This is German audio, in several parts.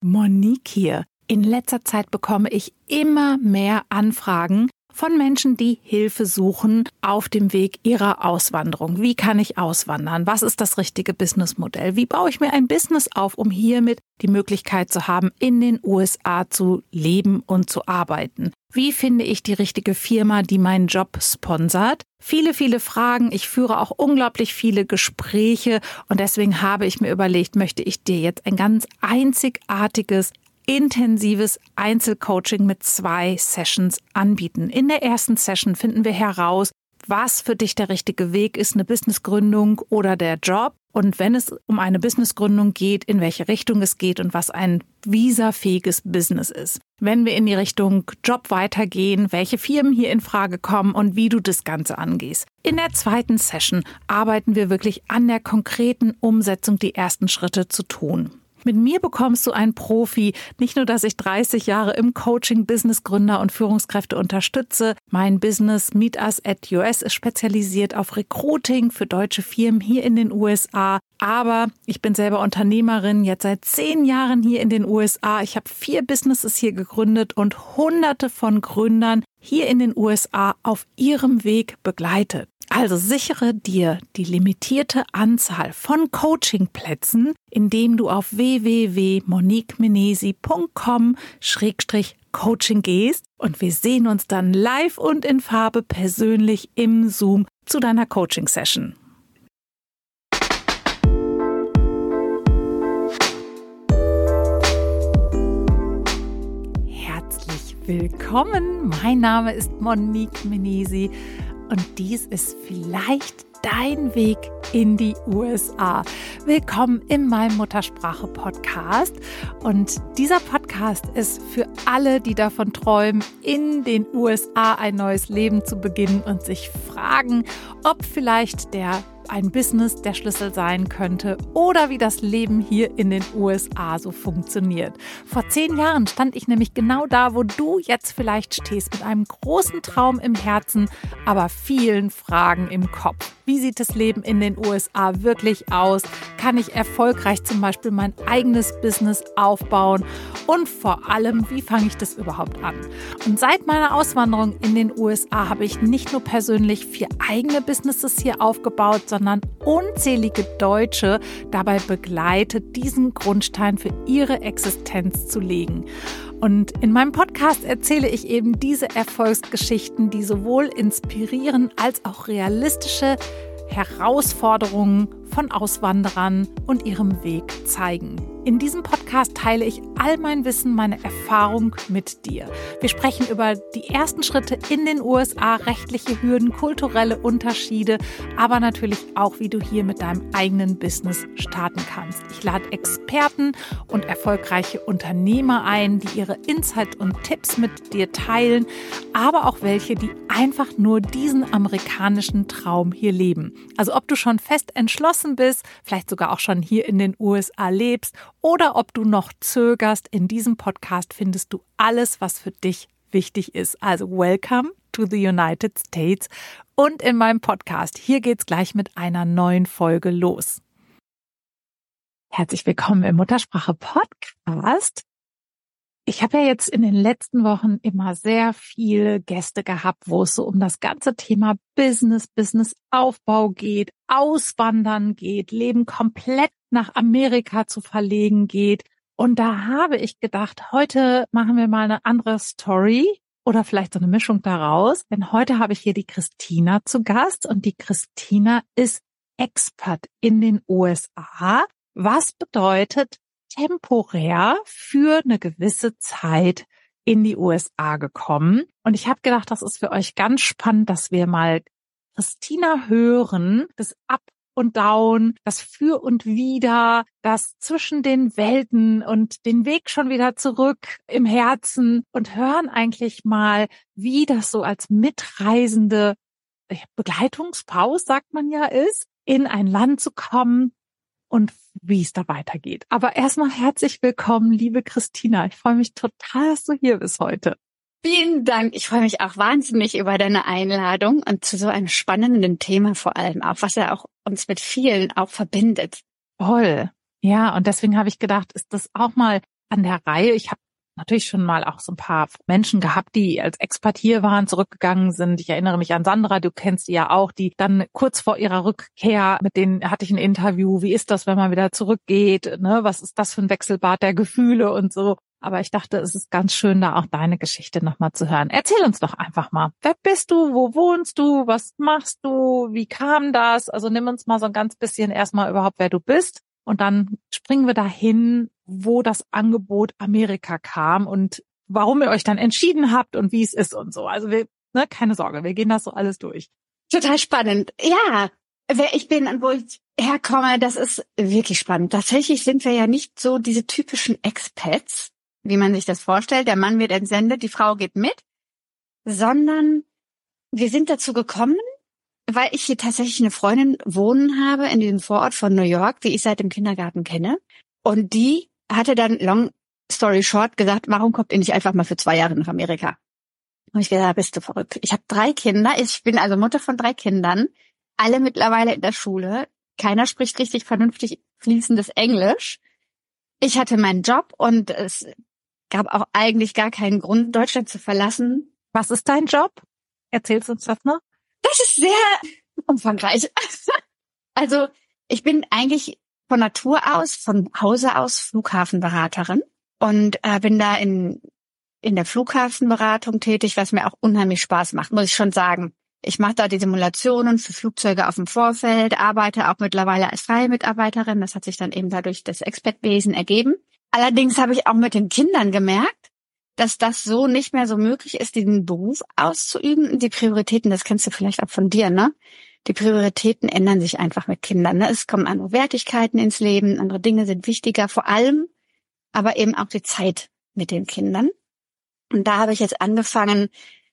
Monique hier. In letzter Zeit bekomme ich immer mehr Anfragen von Menschen, die Hilfe suchen auf dem Weg ihrer Auswanderung. Wie kann ich auswandern? Was ist das richtige Businessmodell? Wie baue ich mir ein Business auf, um hiermit die Möglichkeit zu haben, in den USA zu leben und zu arbeiten? Wie finde ich die richtige Firma, die meinen Job sponsert? Viele, viele Fragen. Ich führe auch unglaublich viele Gespräche und deswegen habe ich mir überlegt, möchte ich dir jetzt ein ganz einzigartiges, intensives Einzelcoaching mit 2 Sessions anbieten. In der ersten Session finden wir heraus, was für dich der richtige Weg ist, eine Businessgründung oder der Job. Und wenn es um eine Businessgründung geht, in welche Richtung es geht und was ein visafähiges Business ist. Wenn wir in die Richtung Job weitergehen, welche Firmen hier in Frage kommen und wie du das Ganze angehst. In der zweiten Session arbeiten wir wirklich an der konkreten Umsetzung, die ersten Schritte zu tun. Mit mir bekommst du einen Profi, nicht nur, dass ich 30 Jahre im Coaching Businessgründer und Führungskräfte unterstütze. Mein Business Meet Us at US ist spezialisiert auf Recruiting für deutsche Firmen hier in den USA. Aber ich bin selber Unternehmerin, jetzt seit 10 Jahren hier in den USA. Ich habe 4 Businesses hier gegründet und Hunderte von Gründern hier in den USA auf ihrem Weg begleitet. Also sichere dir die limitierte Anzahl von Coachingplätzen, indem du auf www.moniquemenesi.com/Coaching gehst und wir sehen uns dann live und in Farbe persönlich im Zoom zu deiner Coaching-Session. Herzlich willkommen, mein Name ist Monique Menesi. Und dies ist vielleicht dein Weg in die USA. Willkommen in meinem Muttersprache-Podcast. Und dieser Podcast ist für alle, die davon träumen, in den USA ein neues Leben zu beginnen und sich fragen, ob vielleicht ein Business der Schlüssel sein könnte oder wie das Leben hier in den USA so funktioniert. Vor 10 Jahren stand ich nämlich genau da, wo du jetzt vielleicht stehst, mit einem großen Traum im Herzen, aber vielen Fragen im Kopf. Wie sieht das Leben in den USA wirklich aus? Kann ich erfolgreich zum Beispiel mein eigenes Business aufbauen? Und vor allem, wie fange ich das überhaupt an? Und seit meiner Auswanderung in den USA habe ich nicht nur persönlich 4 eigene Businesses hier aufgebaut, sondern unzählige Deutsche dabei begleitet, diesen Grundstein für ihre Existenz zu legen. Und in meinem Podcast erzähle ich eben diese Erfolgsgeschichten, die sowohl inspirieren als auch realistische Herausforderungen von Auswanderern und ihrem Weg zeigen. In diesem Podcast teile ich all mein Wissen, meine Erfahrung mit dir. Wir sprechen über die ersten Schritte in den USA, rechtliche Hürden, kulturelle Unterschiede, aber natürlich auch, wie du hier mit deinem eigenen Business starten kannst. Ich lade Experten und erfolgreiche Unternehmer ein, die ihre Insights und Tipps mit dir teilen, aber auch welche, die einfach nur diesen amerikanischen Traum hier leben. Also ob du schon fest entschlossen bist, vielleicht sogar auch schon hier in den USA lebst oder ob du noch zögerst, in diesem Podcast findest du alles, was für dich wichtig ist. Also welcome to the United States und in meinem Podcast. Hier geht's gleich mit einer neuen Folge los. Herzlich willkommen im Muttersprache-Podcast. Ich habe ja jetzt in den letzten Wochen immer sehr viele Gäste gehabt, wo es so um das ganze Thema Businessaufbau geht, Auswandern geht, Leben komplett nach Amerika zu verlegen geht. Und da habe ich gedacht, heute machen wir mal eine andere Story oder vielleicht so eine Mischung daraus. Denn heute habe ich hier die Christina zu Gast und die Christina ist Expat in den USA. Was bedeutet temporär für eine gewisse Zeit in die USA gekommen. Und ich habe gedacht, das ist für euch ganz spannend, dass wir mal Christina hören, das Up und Down, das Für und Wider, das zwischen den Welten und den Weg schon wieder zurück im Herzen und hören eigentlich mal, wie das so als mitreisende Begleitungspaus, sagt man ja, ist, in ein Land zu kommen und wie es da weitergeht. Aber erstmal herzlich willkommen, liebe Christina. Ich freue mich total, dass du hier bist heute. Vielen Dank. Ich freue mich auch wahnsinnig über deine Einladung und zu so einem spannenden Thema vor allem auch, was ja auch uns mit vielen auch verbindet. Toll. Ja, und deswegen habe ich gedacht, ist das auch mal an der Reihe. Ich habe natürlich schon mal auch so ein paar Menschen gehabt, die als Expat hier waren, zurückgegangen sind. Ich erinnere mich an Sandra, du kennst die ja auch, die dann kurz vor ihrer Rückkehr, mit denen hatte ich ein Interview. Wie ist das, wenn man wieder zurückgeht? Ne? Was ist das für ein Wechselbad der Gefühle und so? Aber ich dachte, es ist ganz schön, da auch deine Geschichte nochmal zu hören. Erzähl uns doch einfach mal. Wer bist du? Wo wohnst du? Was machst du? Wie kam das? Also nimm uns mal so ein ganz bisschen erstmal überhaupt, wer du bist. Und dann springen wir dahin, wo das Angebot Amerika kam und warum ihr euch dann entschieden habt und wie es ist und so. Also keine Sorge, wir gehen das so alles durch. Total spannend. Ja, wer ich bin und wo ich herkomme, das ist wirklich spannend. Tatsächlich sind wir ja nicht so diese typischen Expats, wie man sich das vorstellt. Der Mann wird entsendet, die Frau geht mit, sondern wir sind dazu gekommen, weil ich hier tatsächlich eine Freundin wohnen habe in diesem Vorort von New York, die ich seit dem Kindergarten kenne. Und die hatte dann, long story short, gesagt, warum kommt ihr nicht einfach mal für 2 Jahre nach Amerika? Und ich gesagt, bist du verrückt. Ich habe 3 Kinder, ich bin also Mutter von 3 Kindern, alle mittlerweile in der Schule. Keiner spricht richtig vernünftig fließendes Englisch. Ich hatte meinen Job und es gab auch eigentlich gar keinen Grund, Deutschland zu verlassen. Was ist dein Job? Erzählst du uns das noch? Das ist sehr umfangreich. Also ich bin eigentlich von Natur aus, von Hause aus Flughafenberaterin und bin da in der Flughafenberatung tätig, was mir auch unheimlich Spaß macht, muss ich schon sagen. Ich mache da die Simulationen für Flugzeuge auf dem Vorfeld, arbeite auch mittlerweile als freie Mitarbeiterin. Das hat sich dann eben dadurch das Expat-Wesen ergeben. Allerdings habe ich auch mit den Kindern gemerkt, dass das so nicht mehr so möglich ist, diesen Beruf auszuüben. Die Prioritäten, das kennst du vielleicht auch von dir, ne? Die Prioritäten ändern sich einfach mit Kindern, ne? Es kommen andere Wertigkeiten ins Leben, andere Dinge sind wichtiger, vor allem, aber eben auch die Zeit mit den Kindern. Und da habe ich jetzt angefangen,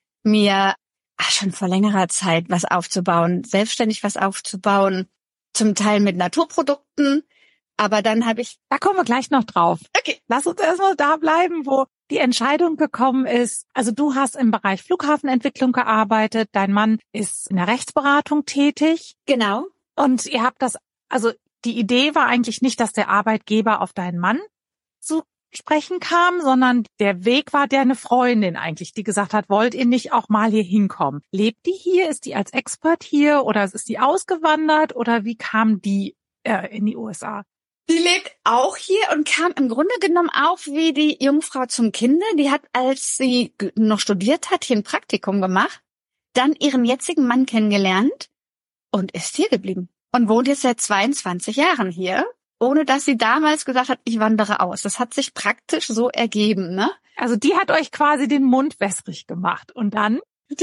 mir schon vor längerer Zeit was aufzubauen, selbstständig was aufzubauen, zum Teil mit Naturprodukten, aber dann habe ich... Da kommen wir gleich noch drauf. Okay. Lass uns erstmal da bleiben, wo die Entscheidung gekommen ist. Also du hast im Bereich Flughafenentwicklung gearbeitet, dein Mann ist in der Rechtsberatung tätig. Genau. Und ihr habt das, also die Idee war eigentlich nicht, dass der Arbeitgeber auf deinen Mann zu sprechen kam, sondern der Weg war deine Freundin eigentlich, die gesagt hat, wollt ihr nicht auch mal hier hinkommen? Lebt die hier? Ist die als Expert hier oder ist die ausgewandert oder wie kam die in die USA? Die lebt auch hier und kam im Grunde genommen auch wie die Jungfrau zum Kinde. Die hat, als sie noch studiert hat, hier ein Praktikum gemacht, dann ihren jetzigen Mann kennengelernt und ist hier geblieben. Und wohnt jetzt seit 22 Jahren hier, ohne dass sie damals gesagt hat, ich wandere aus. Das hat sich praktisch so ergeben, ne? Also die hat euch quasi den Mund wässrig gemacht und dann?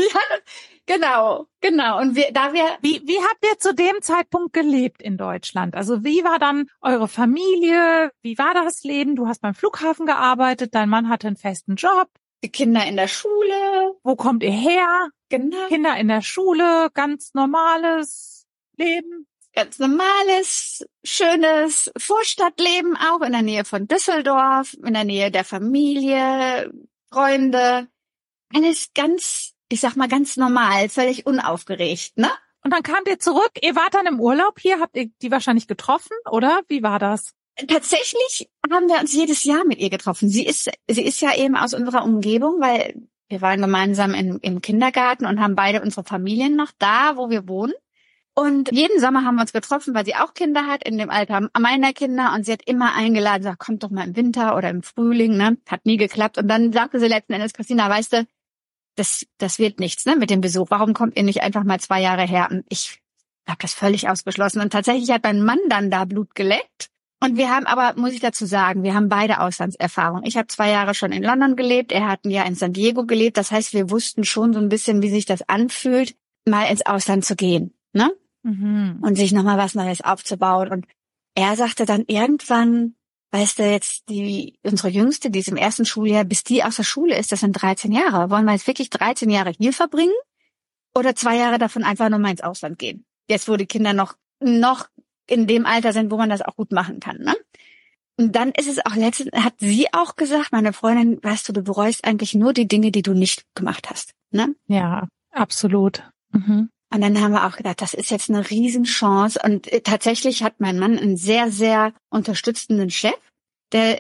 Genau. Und wie habt ihr zu dem Zeitpunkt gelebt in Deutschland? Also wie war dann eure Familie? Wie war das Leben? Du hast beim Flughafen gearbeitet, dein Mann hatte einen festen Job. Die Kinder in der Schule. Wo kommt ihr her? Genau. Kinder in der Schule, ganz normales Leben. Ganz normales, schönes Vorstadtleben auch in der Nähe von Düsseldorf, in der Nähe der Familie, Freunde. Alles ganz, ich sag mal, ganz normal, völlig unaufgeregt, ne? Und dann kamt ihr zurück, ihr wart dann im Urlaub hier, habt ihr die wahrscheinlich getroffen, oder? Wie war das? Tatsächlich haben wir uns jedes Jahr mit ihr getroffen. Sie ist ja eben aus unserer Umgebung, weil wir waren gemeinsam im Kindergarten und haben beide unsere Familien noch da, wo wir wohnen. Und jeden Sommer haben wir uns getroffen, weil sie auch Kinder hat, in dem Alter meiner Kinder. Und sie hat immer eingeladen, sagt, kommt doch mal im Winter oder im Frühling, ne? Hat nie geklappt. Und dann sagte sie letzten Endes, Christina, weißt du, das wird nichts, ne, mit dem Besuch. Warum kommt ihr nicht einfach mal 2 Jahre her? Und ich habe das völlig ausgeschlossen. Und tatsächlich hat mein Mann dann da Blut geleckt. Und wir haben aber, muss ich dazu sagen, wir haben beide Auslandserfahrung. Ich habe 2 Jahre schon in London gelebt, er hat ein Jahr in San Diego gelebt. Das heißt, wir wussten schon so ein bisschen, wie sich das anfühlt, mal ins Ausland zu gehen, ne? Mhm. Und sich nochmal was Neues aufzubauen. Und er sagte dann irgendwann, weißt du, jetzt unsere Jüngste, die ist im 1. Schuljahr, bis die aus der Schule ist, das sind 13 Jahre. Wollen wir jetzt wirklich 13 Jahre hier verbringen? Oder 2 Jahre davon einfach nur mal ins Ausland gehen? Jetzt, wo die Kinder noch in dem Alter sind, wo man das auch gut machen kann, ne? Und dann ist es auch hat sie auch gesagt, meine Freundin, weißt du bereust eigentlich nur die Dinge, die du nicht gemacht hast, ne? Ja, absolut. Mhm. Und dann haben wir auch gedacht, das ist jetzt eine Riesenchance. Und tatsächlich hat mein Mann einen sehr, sehr unterstützenden Chef, der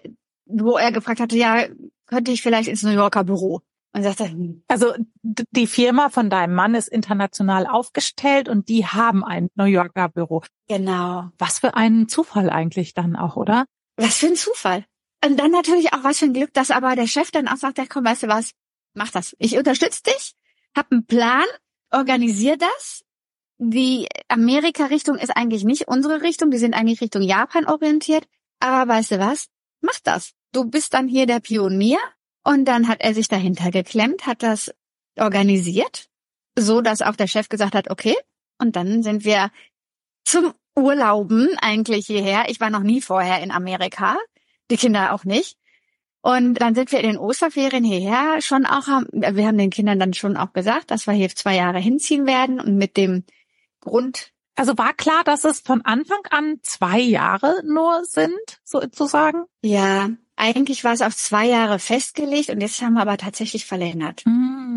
wo er gefragt hatte, ja, könnte ich vielleicht ins New Yorker Büro? Und sagte, Also die Firma von deinem Mann ist international aufgestellt und die haben ein New Yorker Büro. genau. Was für ein Zufall eigentlich dann auch, oder? Was für ein Zufall. Und dann natürlich auch was für ein Glück, dass aber der Chef dann auch sagt, ja, komm, weißt du was, mach das. Ich unterstütze dich, hab einen Plan, organisier das. Die Amerika-Richtung ist eigentlich nicht unsere Richtung, die sind eigentlich Richtung Japan orientiert. Aber weißt du was, mach das. Du bist dann hier der Pionier. Und dann hat er sich dahinter geklemmt, hat das organisiert, so dass auch der Chef gesagt hat, okay. Und dann sind wir zum Urlauben eigentlich hierher. Ich war noch nie vorher in Amerika, die Kinder auch nicht. Und dann sind wir in den Osterferien hierher schon auch, wir haben den Kindern dann schon auch gesagt, dass wir hier 2 Jahre hinziehen werden und mit dem Grund. Also war klar, dass es von Anfang an 2 Jahre nur sind, sozusagen? Ja, eigentlich war es auf 2 Jahre festgelegt und jetzt haben wir aber tatsächlich verlängert.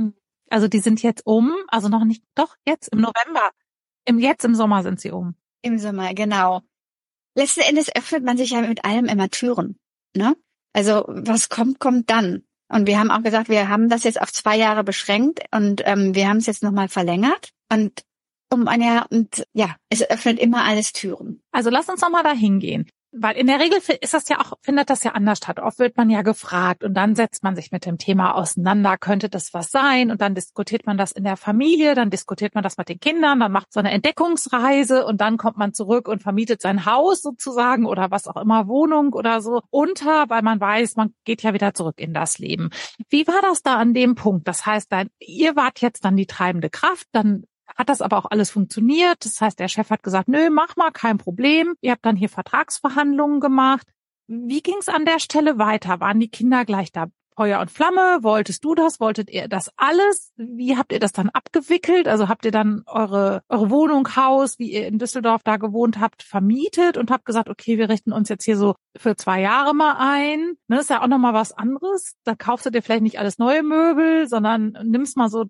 Also die sind jetzt also noch nicht, doch jetzt im November. Jetzt im Sommer sind sie Im Sommer, genau. Letzten Endes öffnet man sich ja mit allem immer Türen, ne? Also was kommt, kommt dann. Und wir haben auch gesagt, wir haben das jetzt auf 2 Jahre beschränkt und wir haben es jetzt nochmal verlängert und um ein Jahr und ja, es öffnet immer alles Türen. Also lass uns nochmal da hingehen. Weil in der Regel findet das ja anders statt. Oft wird man ja gefragt und dann setzt man sich mit dem Thema auseinander. Könnte das was sein? Und dann diskutiert man das in der Familie, dann diskutiert man das mit den Kindern, dann macht so eine Entdeckungsreise und dann kommt man zurück und vermietet sein Haus sozusagen oder was auch immer, Wohnung oder so unter, weil man weiß, man geht ja wieder zurück in das Leben. Wie war das da an dem Punkt? Das heißt, ihr wart jetzt dann die treibende Kraft, dann hat das aber auch alles funktioniert. Das heißt, der Chef hat gesagt, nö, mach mal, kein Problem. Ihr habt dann hier Vertragsverhandlungen gemacht. Wie ging es an der Stelle weiter? Waren die Kinder gleich da Feuer und Flamme? Wolltest du das? Wolltet ihr das alles? Wie habt ihr das dann abgewickelt? Also habt ihr dann eure Wohnung, Haus, wie ihr in Düsseldorf da gewohnt habt, vermietet und habt gesagt, okay, wir richten uns jetzt hier so für 2 Jahre mal ein. Ne, ist ja auch nochmal was anderes. Da kaufst du dir vielleicht nicht alles neue Möbel, sondern nimmst mal so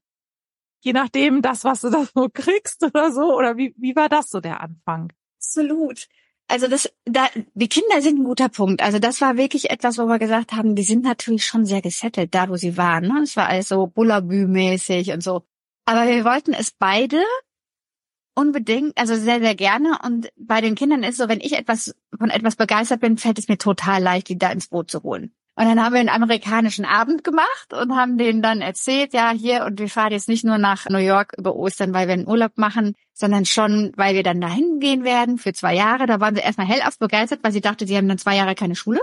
je nachdem das, was du da so kriegst oder so? Oder wie war das so der Anfang? Absolut. Also die Kinder sind ein guter Punkt. Also das war wirklich etwas, wo wir gesagt haben, die sind natürlich schon sehr gesettelt, da wo sie waren. Ne? Es war alles so Bullabü-mäßig und so. Aber wir wollten es beide unbedingt, also sehr, sehr gerne. Und bei den Kindern ist so, wenn ich von etwas begeistert bin, fällt es mir total leicht, die da ins Boot zu holen. Und dann haben wir einen amerikanischen Abend gemacht und haben denen dann erzählt, ja, hier, und wir fahren jetzt nicht nur nach New York über Ostern, weil wir einen Urlaub machen, sondern schon, weil wir dann dahin gehen werden für 2 Jahre. Da waren sie erstmal hellauf begeistert, weil sie dachte, sie haben dann 2 Jahre keine Schule.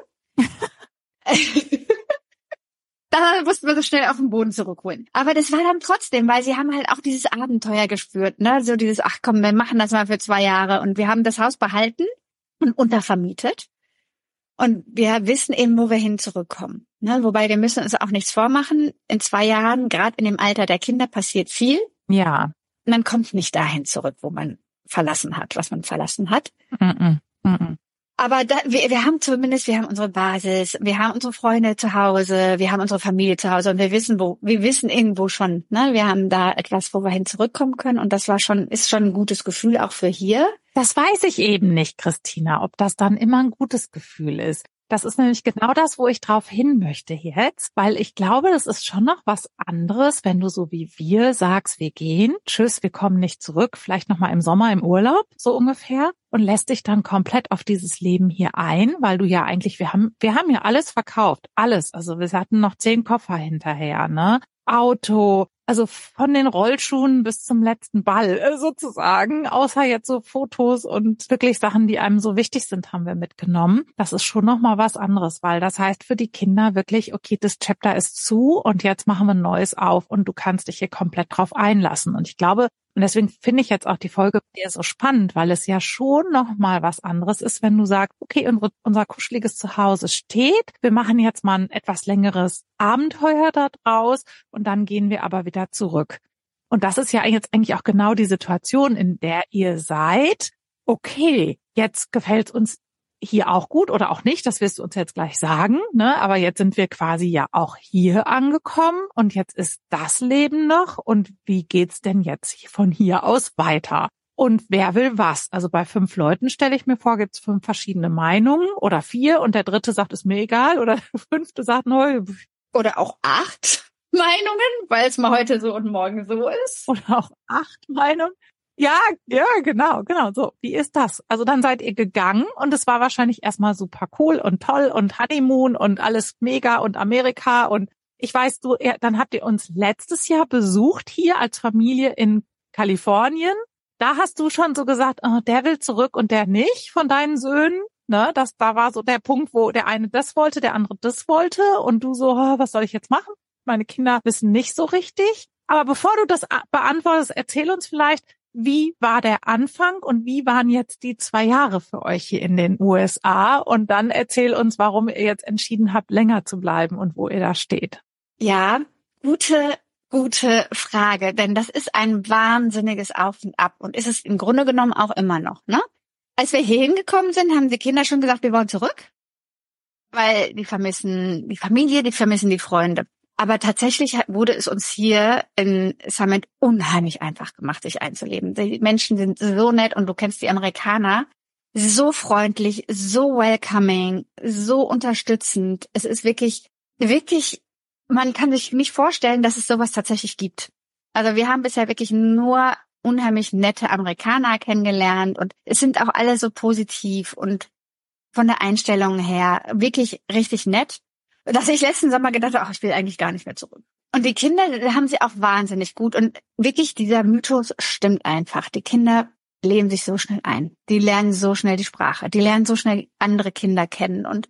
Da mussten wir so schnell auf den Boden zurückholen. Aber das war dann trotzdem, weil sie haben halt auch dieses Abenteuer gespürt, ne? So dieses, ach komm, wir machen das mal für 2 Jahre. Und wir haben das Haus behalten und untervermietet. Und wir wissen eben, wo wir hin zurückkommen. Ne? Wobei wir müssen uns auch nichts vormachen. In 2 Jahren, gerade in dem Alter der Kinder, passiert viel. Ja. Man kommt nicht dahin zurück, wo man verlassen hat, was man verlassen hat. Aber wir haben unsere Basis, wir haben unsere Freunde zu Hause, wir haben unsere Familie zu Hause und wir wissen irgendwo schon, ne? Wir haben da etwas, wo wir hin zurückkommen können und das ist schon ein gutes Gefühl auch für hier. Das weiß ich eben nicht, Christina, ob das dann immer ein gutes Gefühl ist. Das ist nämlich genau das, wo ich drauf hin möchte jetzt, weil ich glaube, das ist schon noch was anderes, wenn du so wie wir sagst, wir gehen, tschüss, wir kommen nicht zurück, vielleicht nochmal im Sommer im Urlaub, so ungefähr, und lässt dich dann komplett auf dieses Leben hier ein, weil du ja eigentlich, wir haben ja alles verkauft, alles, also wir hatten noch 10 Koffer hinterher, ne? Auto, also von den Rollschuhen bis zum letzten Ball sozusagen, außer jetzt so Fotos und wirklich Sachen, die einem so wichtig sind, haben wir mitgenommen. Das ist schon nochmal was anderes, weil das heißt für die Kinder wirklich, okay, das Chapter ist zu und jetzt machen wir ein neues auf und du kannst dich hier komplett drauf einlassen. Und ich glaube, und deswegen finde ich jetzt auch die Folge eher so spannend, weil es ja schon nochmal was anderes ist, wenn du sagst, okay, unser kuscheliges Zuhause steht, wir machen jetzt mal ein etwas längeres Abenteuer da draus und dann gehen wir aber wieder zurück. Und das ist ja jetzt eigentlich auch genau die Situation, in der ihr seid. Okay, jetzt gefällt uns hier auch gut oder auch nicht, das wirst du uns jetzt gleich sagen, ne? Aber jetzt sind wir quasi ja auch hier angekommen und jetzt ist das Leben noch und wie geht's denn jetzt von hier aus weiter? Und wer will was? Also bei 5 Leuten stelle ich mir vor, gibt es 5 verschiedene Meinungen oder 4 und der dritte sagt, ist mir egal oder der 5. sagt, neu. Oder auch 8 Meinungen, weil es mal heute so und morgen so ist. Oder auch 8 Meinungen. Ja, genau, so. Wie ist das? Also dann seid ihr gegangen und es war wahrscheinlich erstmal super cool und toll und Honeymoon und alles mega und Amerika und ich weiß, dann habt ihr uns letztes Jahr besucht hier als Familie in Kalifornien. Da hast du schon so gesagt, oh, der will zurück und der nicht von deinen Söhnen. Ne, da war so der Punkt, wo der eine das wollte, der andere das wollte und du so, oh, was soll ich jetzt machen? Meine Kinder wissen nicht so richtig. Aber bevor du das beantwortest, erzähl uns vielleicht, wie war der Anfang und wie waren jetzt die 2 Jahre für euch hier in den USA? Und dann erzähl uns, warum ihr jetzt entschieden habt, länger zu bleiben und wo ihr da steht. Ja, gute Frage, denn das ist ein wahnsinniges Auf und Ab und ist es im Grunde genommen auch immer noch, ne? Als wir hier hingekommen sind, haben die Kinder schon gesagt, wir wollen zurück, weil die vermissen die Familie, die vermissen die Freunde. Aber tatsächlich wurde es uns hier in Summit unheimlich einfach gemacht, sich einzuleben. Die Menschen sind so nett und du kennst die Amerikaner, so freundlich, so welcoming, so unterstützend. Es ist wirklich, man kann sich nicht vorstellen, dass es sowas tatsächlich gibt. Also wir haben bisher wirklich nur unheimlich nette Amerikaner kennengelernt und es sind auch alle so positiv und von der Einstellung her wirklich richtig nett, dass ich letzten Sommer gedacht habe, ich will eigentlich gar nicht mehr zurück. Und die Kinder haben sie auch wahnsinnig gut und wirklich dieser Mythos stimmt einfach. Die Kinder leben sich so schnell ein. Die lernen so schnell die Sprache. Die lernen so schnell andere Kinder kennen und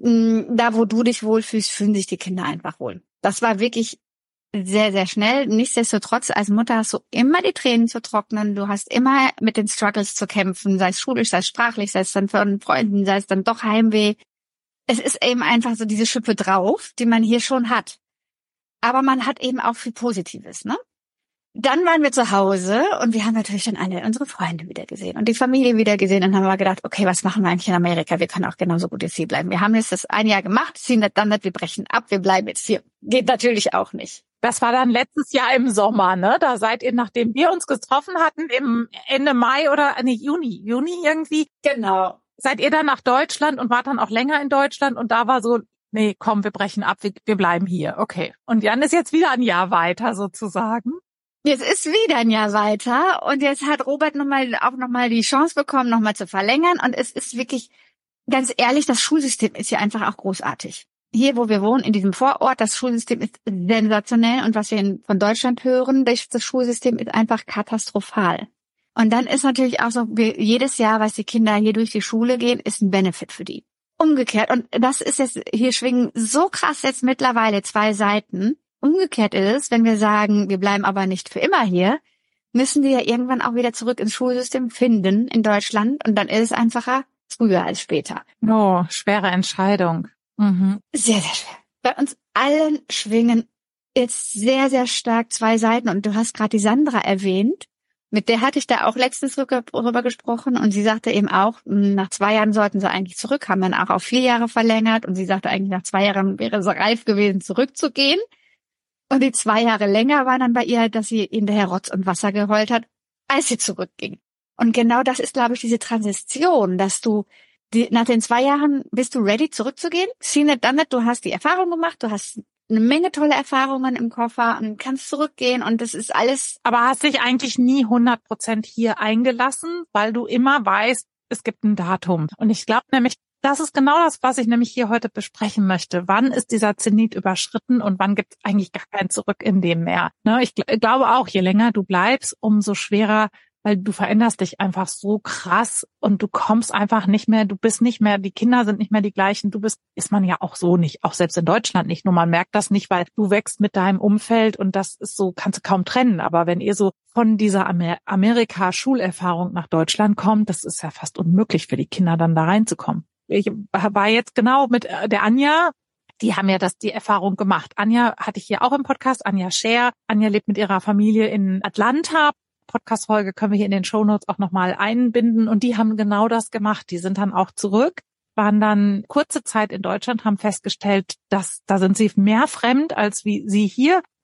da, wo du dich wohlfühlst, fühlen sich die Kinder einfach wohl. Das war wirklich sehr, sehr schnell. Nichtsdestotrotz, als Mutter hast du immer die Tränen zu trocknen. Du hast immer mit den Struggles zu kämpfen, sei es schulisch, sei es sprachlich, sei es dann von Freunden, sei es dann doch Heimweh. Es ist eben einfach so diese Schippe drauf, die man hier schon hat. Aber man hat eben auch viel Positives, ne? Dann waren wir zu Hause und wir haben natürlich dann alle unsere Freunde wieder gesehen und die Familie wieder gesehen und haben wir gedacht, okay, was machen wir eigentlich in Amerika? Wir können auch genauso gut jetzt hier bleiben. Wir haben jetzt das 1 Jahr gemacht, ziehen das dann nicht, wir brechen ab, wir bleiben jetzt hier. Geht natürlich auch nicht. Das war dann letztes Jahr im Sommer, ne? Da seid ihr, nachdem wir uns getroffen hatten, im Ende Mai oder Juni irgendwie. Genau. Seid ihr dann nach Deutschland und wart dann auch länger in Deutschland und da war so, nee, komm, wir brechen ab, wir bleiben hier. Okay. Und Jan ist jetzt wieder 1 Jahr weiter sozusagen. Jetzt ist wieder 1 Jahr weiter und jetzt hat Robert nochmal die Chance bekommen, nochmal zu verlängern und es ist wirklich, ganz ehrlich, das Schulsystem ist hier einfach auch großartig. Hier, wo wir wohnen, in diesem Vorort, das Schulsystem ist sensationell und was wir von Deutschland hören, das Schulsystem ist einfach katastrophal. Und dann ist natürlich auch so, jedes Jahr, was die Kinder hier durch die Schule gehen, ist ein Benefit für die. Umgekehrt, und das ist jetzt, hier schwingen so krass jetzt mittlerweile 2 Seiten. Umgekehrt ist es, wenn wir sagen, wir bleiben aber nicht für immer hier, müssen die ja irgendwann auch wieder zurück ins Schulsystem finden in Deutschland und dann ist es einfacher früher als später. Oh, schwere Entscheidung. Mhm. Sehr, sehr schwer. Bei uns allen schwingen jetzt sehr, sehr stark 2 Seiten und du hast gerade die Sandra erwähnt. Mit der hatte ich da auch letztens drüber gesprochen und sie sagte eben auch, nach 2 Jahren sollten sie eigentlich zurück, haben dann auch auf 4 Jahre verlängert und sie sagte eigentlich nach 2 Jahren wäre sie reif gewesen, zurückzugehen. Und die 2 Jahre länger waren dann bei ihr, dass sie hinterher Rotz und Wasser geheult hat, als sie zurückging. Und genau das ist, glaube ich, diese Transition, dass du nach den 2 Jahren bist du ready, zurückzugehen. Seen it, done it, du hast die Erfahrung gemacht, du hast eine Menge tolle Erfahrungen im Koffer und kannst zurückgehen und das ist alles. Aber hast dich eigentlich nie 100% hier eingelassen, weil du immer weißt, es gibt ein Datum. Und ich glaube nämlich, das ist genau das, was ich nämlich hier heute besprechen möchte. Wann ist dieser Zenit überschritten und wann gibt es eigentlich gar kein Zurück in dem mehr? Ne, ich glaube auch, je länger du bleibst, umso schwerer, weil du veränderst dich einfach so krass und du kommst einfach nicht mehr, du bist nicht mehr, die Kinder sind nicht mehr die gleichen, ist man ja auch so nicht, auch selbst in Deutschland nicht, nur man merkt das nicht, weil du wächst mit deinem Umfeld und das ist so, kannst du kaum trennen, aber wenn ihr so von dieser Amerika-Schulerfahrung nach Deutschland kommt, das ist ja fast unmöglich für die Kinder dann da reinzukommen. Ich war jetzt genau mit der Anja, die haben ja die Erfahrung gemacht. Anja hatte ich hier auch im Podcast, Anja Scher. Anja lebt mit ihrer Familie in Atlanta. Podcast-Folge können wir hier in den Shownotes auch nochmal einbinden. Und die haben genau das gemacht. Die sind dann auch zurück, waren dann kurze Zeit in Deutschland, haben festgestellt, dass da sind sie mehr fremd als wie sie hier.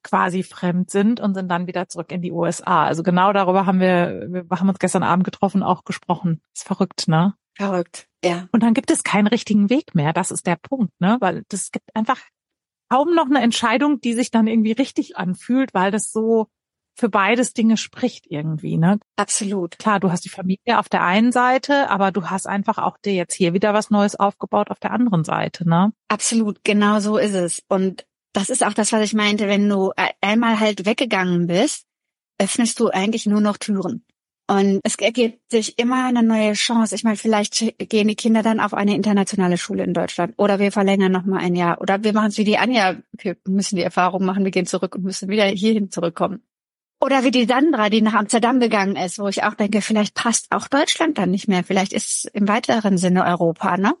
quasi fremd sind und sind dann wieder zurück in die USA. Also genau darüber haben wir haben uns gestern Abend getroffen, auch gesprochen. Ist verrückt, ne? Verrückt, ja. Und dann gibt es keinen richtigen Weg mehr. Das ist der Punkt, ne? Weil das gibt einfach kaum noch eine Entscheidung, die sich dann irgendwie richtig anfühlt, weil das so für beides Dinge spricht irgendwie, ne? Absolut. Klar, du hast die Familie auf der einen Seite, aber du hast einfach auch dir jetzt hier wieder was Neues aufgebaut auf der anderen Seite, ne? Absolut, genau so ist es. Und das ist auch das, was ich meinte, wenn du einmal halt weggegangen bist, öffnest du eigentlich nur noch Türen. Und es ergibt sich immer eine neue Chance. Ich meine, vielleicht gehen die Kinder dann auf eine internationale Schule in Deutschland. Oder wir verlängern noch mal ein Jahr. Oder wir machen es wie die Anja. Wir müssen die Erfahrung machen, wir gehen zurück und müssen wieder hierhin zurückkommen. Oder wie die Sandra, die nach Amsterdam gegangen ist, wo ich auch denke, vielleicht passt auch Deutschland dann nicht mehr. Vielleicht ist es im weiteren Sinne Europa, ne?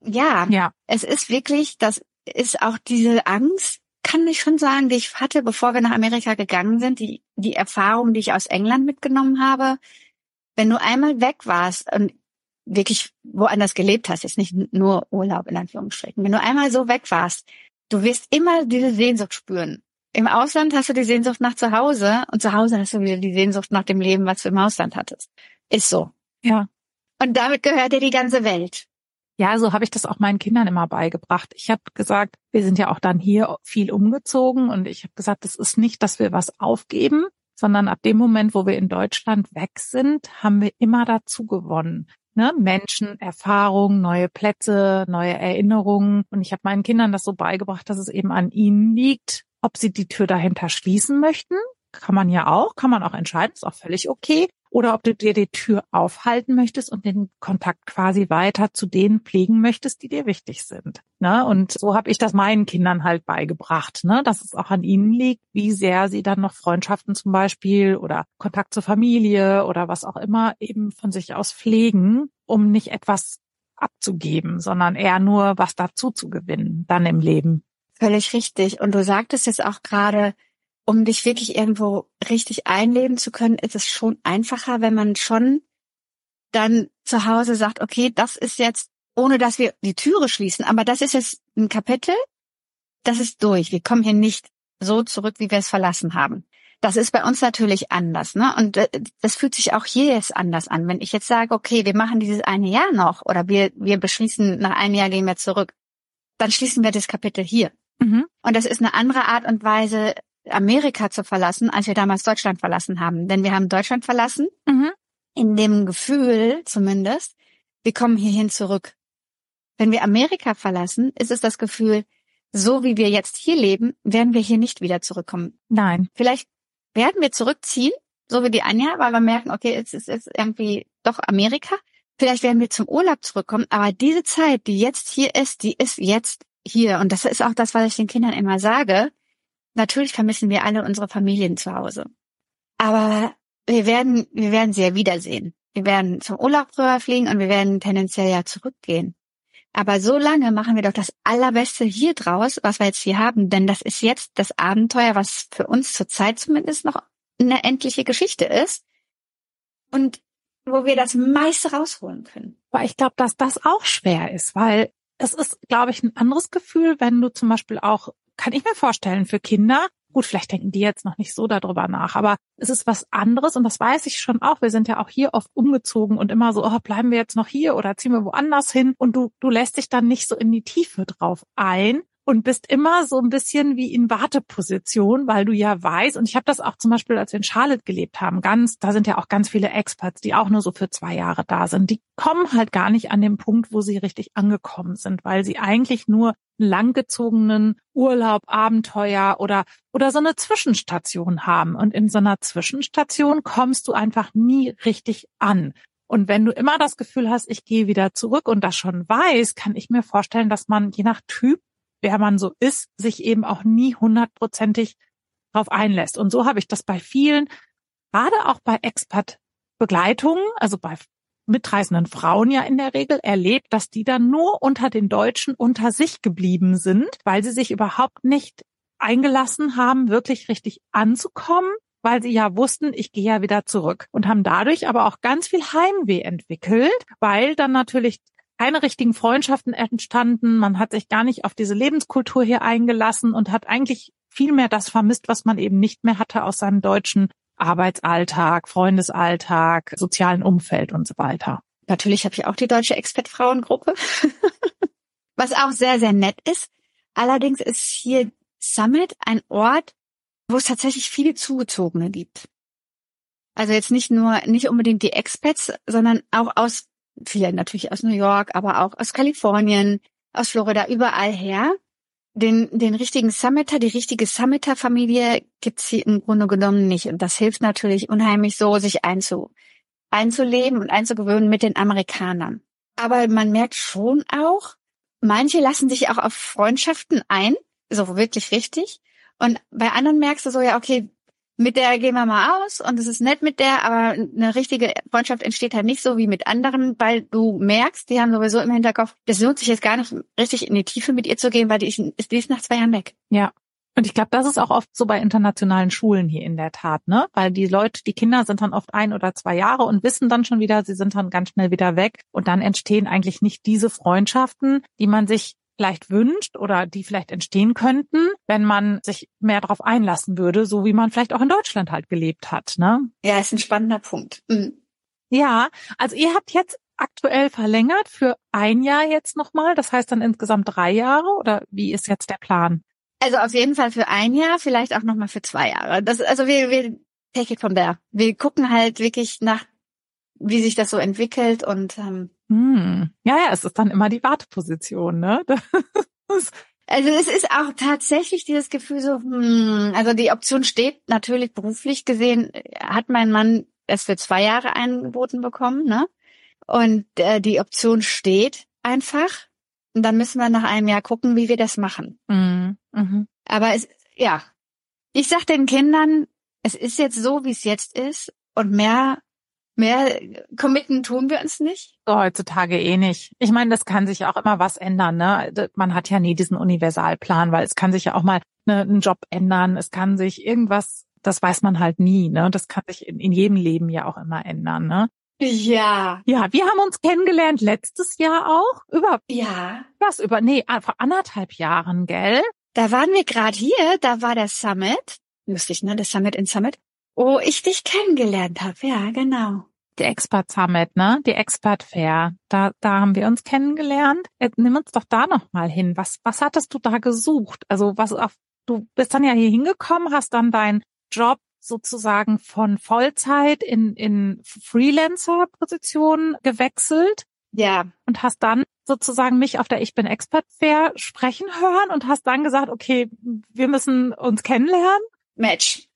Ja, es ist wirklich, das ist auch diese Angst, kann ich schon sagen, die ich hatte, bevor wir nach Amerika gegangen sind, die Erfahrung, die ich aus England mitgenommen habe. Wenn du einmal weg warst und wirklich woanders gelebt hast, jetzt nicht nur Urlaub in Anführungsstrichen, wenn du einmal so weg warst, du wirst immer diese Sehnsucht spüren. Im Ausland hast du die Sehnsucht nach zu Hause und zu Hause hast du wieder die Sehnsucht nach dem Leben, was du im Ausland hattest. Ist so. Ja. Und damit gehört dir die ganze Welt. Ja, so habe ich das auch meinen Kindern immer beigebracht. Ich habe gesagt, wir sind ja auch dann hier viel umgezogen und ich habe gesagt, das ist nicht, dass wir was aufgeben, sondern ab dem Moment, wo wir in Deutschland weg sind, haben wir immer dazu gewonnen. Ne? Menschen, Erfahrungen, neue Plätze, neue Erinnerungen. Und ich habe meinen Kindern das so beigebracht, dass es eben an ihnen liegt, ob sie die Tür dahinter schließen möchten. Kann man auch entscheiden, ist auch völlig okay. Oder ob du dir die Tür aufhalten möchtest und den Kontakt quasi weiter zu denen pflegen möchtest, die dir wichtig sind. Ne? Und so habe ich das meinen Kindern halt beigebracht, ne? Dass es auch an ihnen liegt, wie sehr sie dann noch Freundschaften zum Beispiel oder Kontakt zur Familie oder was auch immer eben von sich aus pflegen, um nicht etwas abzugeben, sondern eher nur was dazu zu gewinnen, dann im Leben. Völlig richtig. Und du sagtest jetzt auch gerade, um dich wirklich irgendwo richtig einleben zu können, ist es schon einfacher, wenn man schon dann zu Hause sagt, okay, das ist jetzt, ohne dass wir die Türe schließen, aber das ist jetzt ein Kapitel, das ist durch. Wir kommen hier nicht so zurück, wie wir es verlassen haben. Das ist bei uns natürlich anders, ne? Und das fühlt sich auch hier jetzt anders an. Wenn ich jetzt sage, okay, wir machen dieses eine Jahr noch oder wir beschließen, nach einem Jahr gehen wir zurück, dann schließen wir das Kapitel hier. Mhm. Und das ist eine andere Art und Weise, Amerika zu verlassen, als wir damals Deutschland verlassen haben. Denn wir haben Deutschland verlassen, in dem Gefühl zumindest, wir kommen hierhin zurück. Wenn wir Amerika verlassen, ist es das Gefühl, so wie wir jetzt hier leben, werden wir hier nicht wieder zurückkommen. Nein. Vielleicht werden wir zurückziehen, so wie die Anja, weil wir merken, okay, es ist jetzt irgendwie doch Amerika. Vielleicht werden wir zum Urlaub zurückkommen, aber diese Zeit, die jetzt hier ist, die ist jetzt hier. Und das ist auch das, was ich den Kindern immer sage. Natürlich vermissen wir alle unsere Familien zu Hause. Aber wir werden sie ja wiedersehen. Wir werden zum Urlaub rüberfliegen und wir werden tendenziell ja zurückgehen. Aber so lange machen wir doch das Allerbeste hier draus, was wir jetzt hier haben. Denn das ist jetzt das Abenteuer, was für uns zurzeit zumindest noch eine endliche Geschichte ist. Und wo wir das meiste rausholen können. Aber ich glaube, dass das auch schwer ist, weil es ist, glaube ich, ein anderes Gefühl, wenn du zum Beispiel auch, kann ich mir vorstellen, für Kinder, gut, vielleicht denken die jetzt noch nicht so darüber nach, aber es ist was anderes und das weiß ich schon auch. Wir sind ja auch hier oft umgezogen und immer so, oh, bleiben wir jetzt noch hier oder ziehen wir woanders hin und du lässt dich dann nicht so in die Tiefe drauf ein und bist immer so ein bisschen wie in Warteposition, weil du ja weißt, und ich habe das auch zum Beispiel, als wir in Charlotte gelebt haben, da sind ja auch ganz viele Expats, die auch nur so für 2 Jahre da sind. Die kommen halt gar nicht an den Punkt, wo sie richtig angekommen sind, weil sie eigentlich nur einen langgezogenen Urlaub, Abenteuer oder so eine Zwischenstation haben. Und in so einer Zwischenstation kommst du einfach nie richtig an. Und wenn du immer das Gefühl hast, ich gehe wieder zurück und das schon weiß, kann ich mir vorstellen, dass man je nach Typ, wer man so ist, sich eben auch nie 100%ig drauf einlässt. Und so habe ich das bei vielen, gerade auch bei Expat-Begleitungen, also bei mitreisenden Frauen ja in der Regel erlebt, dass die dann nur unter den Deutschen unter sich geblieben sind, weil sie sich überhaupt nicht eingelassen haben, wirklich richtig anzukommen, weil sie ja wussten, ich gehe ja wieder zurück und haben dadurch aber auch ganz viel Heimweh entwickelt, weil dann natürlich keine richtigen Freundschaften entstanden, man hat sich gar nicht auf diese Lebenskultur hier eingelassen und hat eigentlich viel mehr das vermisst, was man eben nicht mehr hatte aus seinem deutschen Arbeitsalltag, Freundesalltag, sozialen Umfeld und so weiter. Natürlich habe ich auch die deutsche Expat-Frauengruppe, was auch sehr, sehr nett ist. Allerdings ist hier Summit ein Ort, wo es tatsächlich viele Zugezogene gibt. Also jetzt nicht unbedingt die Expats, sondern auch viele natürlich aus New York, aber auch aus Kalifornien, aus Florida, überall her. Den richtigen Summiter, die richtige Summiter-Familie gibt's hier im Grunde genommen nicht. Und das hilft natürlich unheimlich so, sich einzuleben und einzugewöhnen mit den Amerikanern. Aber man merkt schon auch, manche lassen sich auch auf Freundschaften ein, so wirklich richtig. Und bei anderen merkst du so, ja, okay, mit der gehen wir mal aus und es ist nett mit der, aber eine richtige Freundschaft entsteht halt nicht so wie mit anderen, weil du merkst, die haben sowieso im Hinterkopf, das lohnt sich jetzt gar nicht richtig in die Tiefe mit ihr zu gehen, weil die ist nach 2 Jahren weg. Ja. Und ich glaube, das ist auch oft so bei internationalen Schulen hier in der Tat, ne? Weil die Kinder sind dann oft 1 oder 2 Jahre und wissen dann schon wieder, sie sind dann ganz schnell wieder weg. Und dann entstehen eigentlich nicht diese Freundschaften, die man sich vielleicht wünscht oder die vielleicht entstehen könnten, wenn man sich mehr darauf einlassen würde, so wie man vielleicht auch in Deutschland halt gelebt hat, ne? Ja, ist ein spannender Punkt. Mhm. Ja, also ihr habt jetzt aktuell verlängert für 1 Jahr jetzt nochmal, das heißt dann insgesamt 3 Jahre oder wie ist jetzt der Plan? Also auf jeden Fall für 1 Jahr, vielleicht auch nochmal für 2 Jahre. Also wir take it from there. Wir gucken halt wirklich nach, wie sich das so entwickelt und Ja, es ist dann immer die Warteposition, ne? Also es ist auch tatsächlich dieses Gefühl so, also die Option steht natürlich beruflich gesehen, hat mein Mann es für 2 Jahre angeboten bekommen, ne? Und die Option steht einfach. Und dann müssen wir nach 1 Jahr gucken, wie wir das machen. Mhm. Aber ich sag den Kindern, es ist jetzt so, wie es jetzt ist und mehr committen tun wir uns nicht. So, heutzutage eh nicht. Ich meine, das kann sich ja auch immer was ändern, ne? Man hat ja nie diesen Universalplan, weil es kann sich ja auch mal ein Job ändern, es kann sich irgendwas, das weiß man halt nie, ne? Das kann sich in jedem Leben ja auch immer ändern, ne? Ja. Ja, wir haben uns kennengelernt letztes Jahr auch. Vor 1,5 Jahren, gell? Da waren wir gerade hier, da war der Summit. Lustig, ne? Der Summit in Summit. Wo ich dich kennengelernt habe, ja, genau. Die Expert Summit, ne? Die Expert Fair. Da haben wir uns kennengelernt. Nimm uns doch da noch mal hin. Was hattest du da gesucht? Also du bist dann ja hier hingekommen, hast dann deinen Job sozusagen von Vollzeit in Freelancer-Position gewechselt. Ja. Und hast dann sozusagen mich auf der Ich bin Expert Fair sprechen hören und hast dann gesagt, okay, wir müssen uns kennenlernen. Match.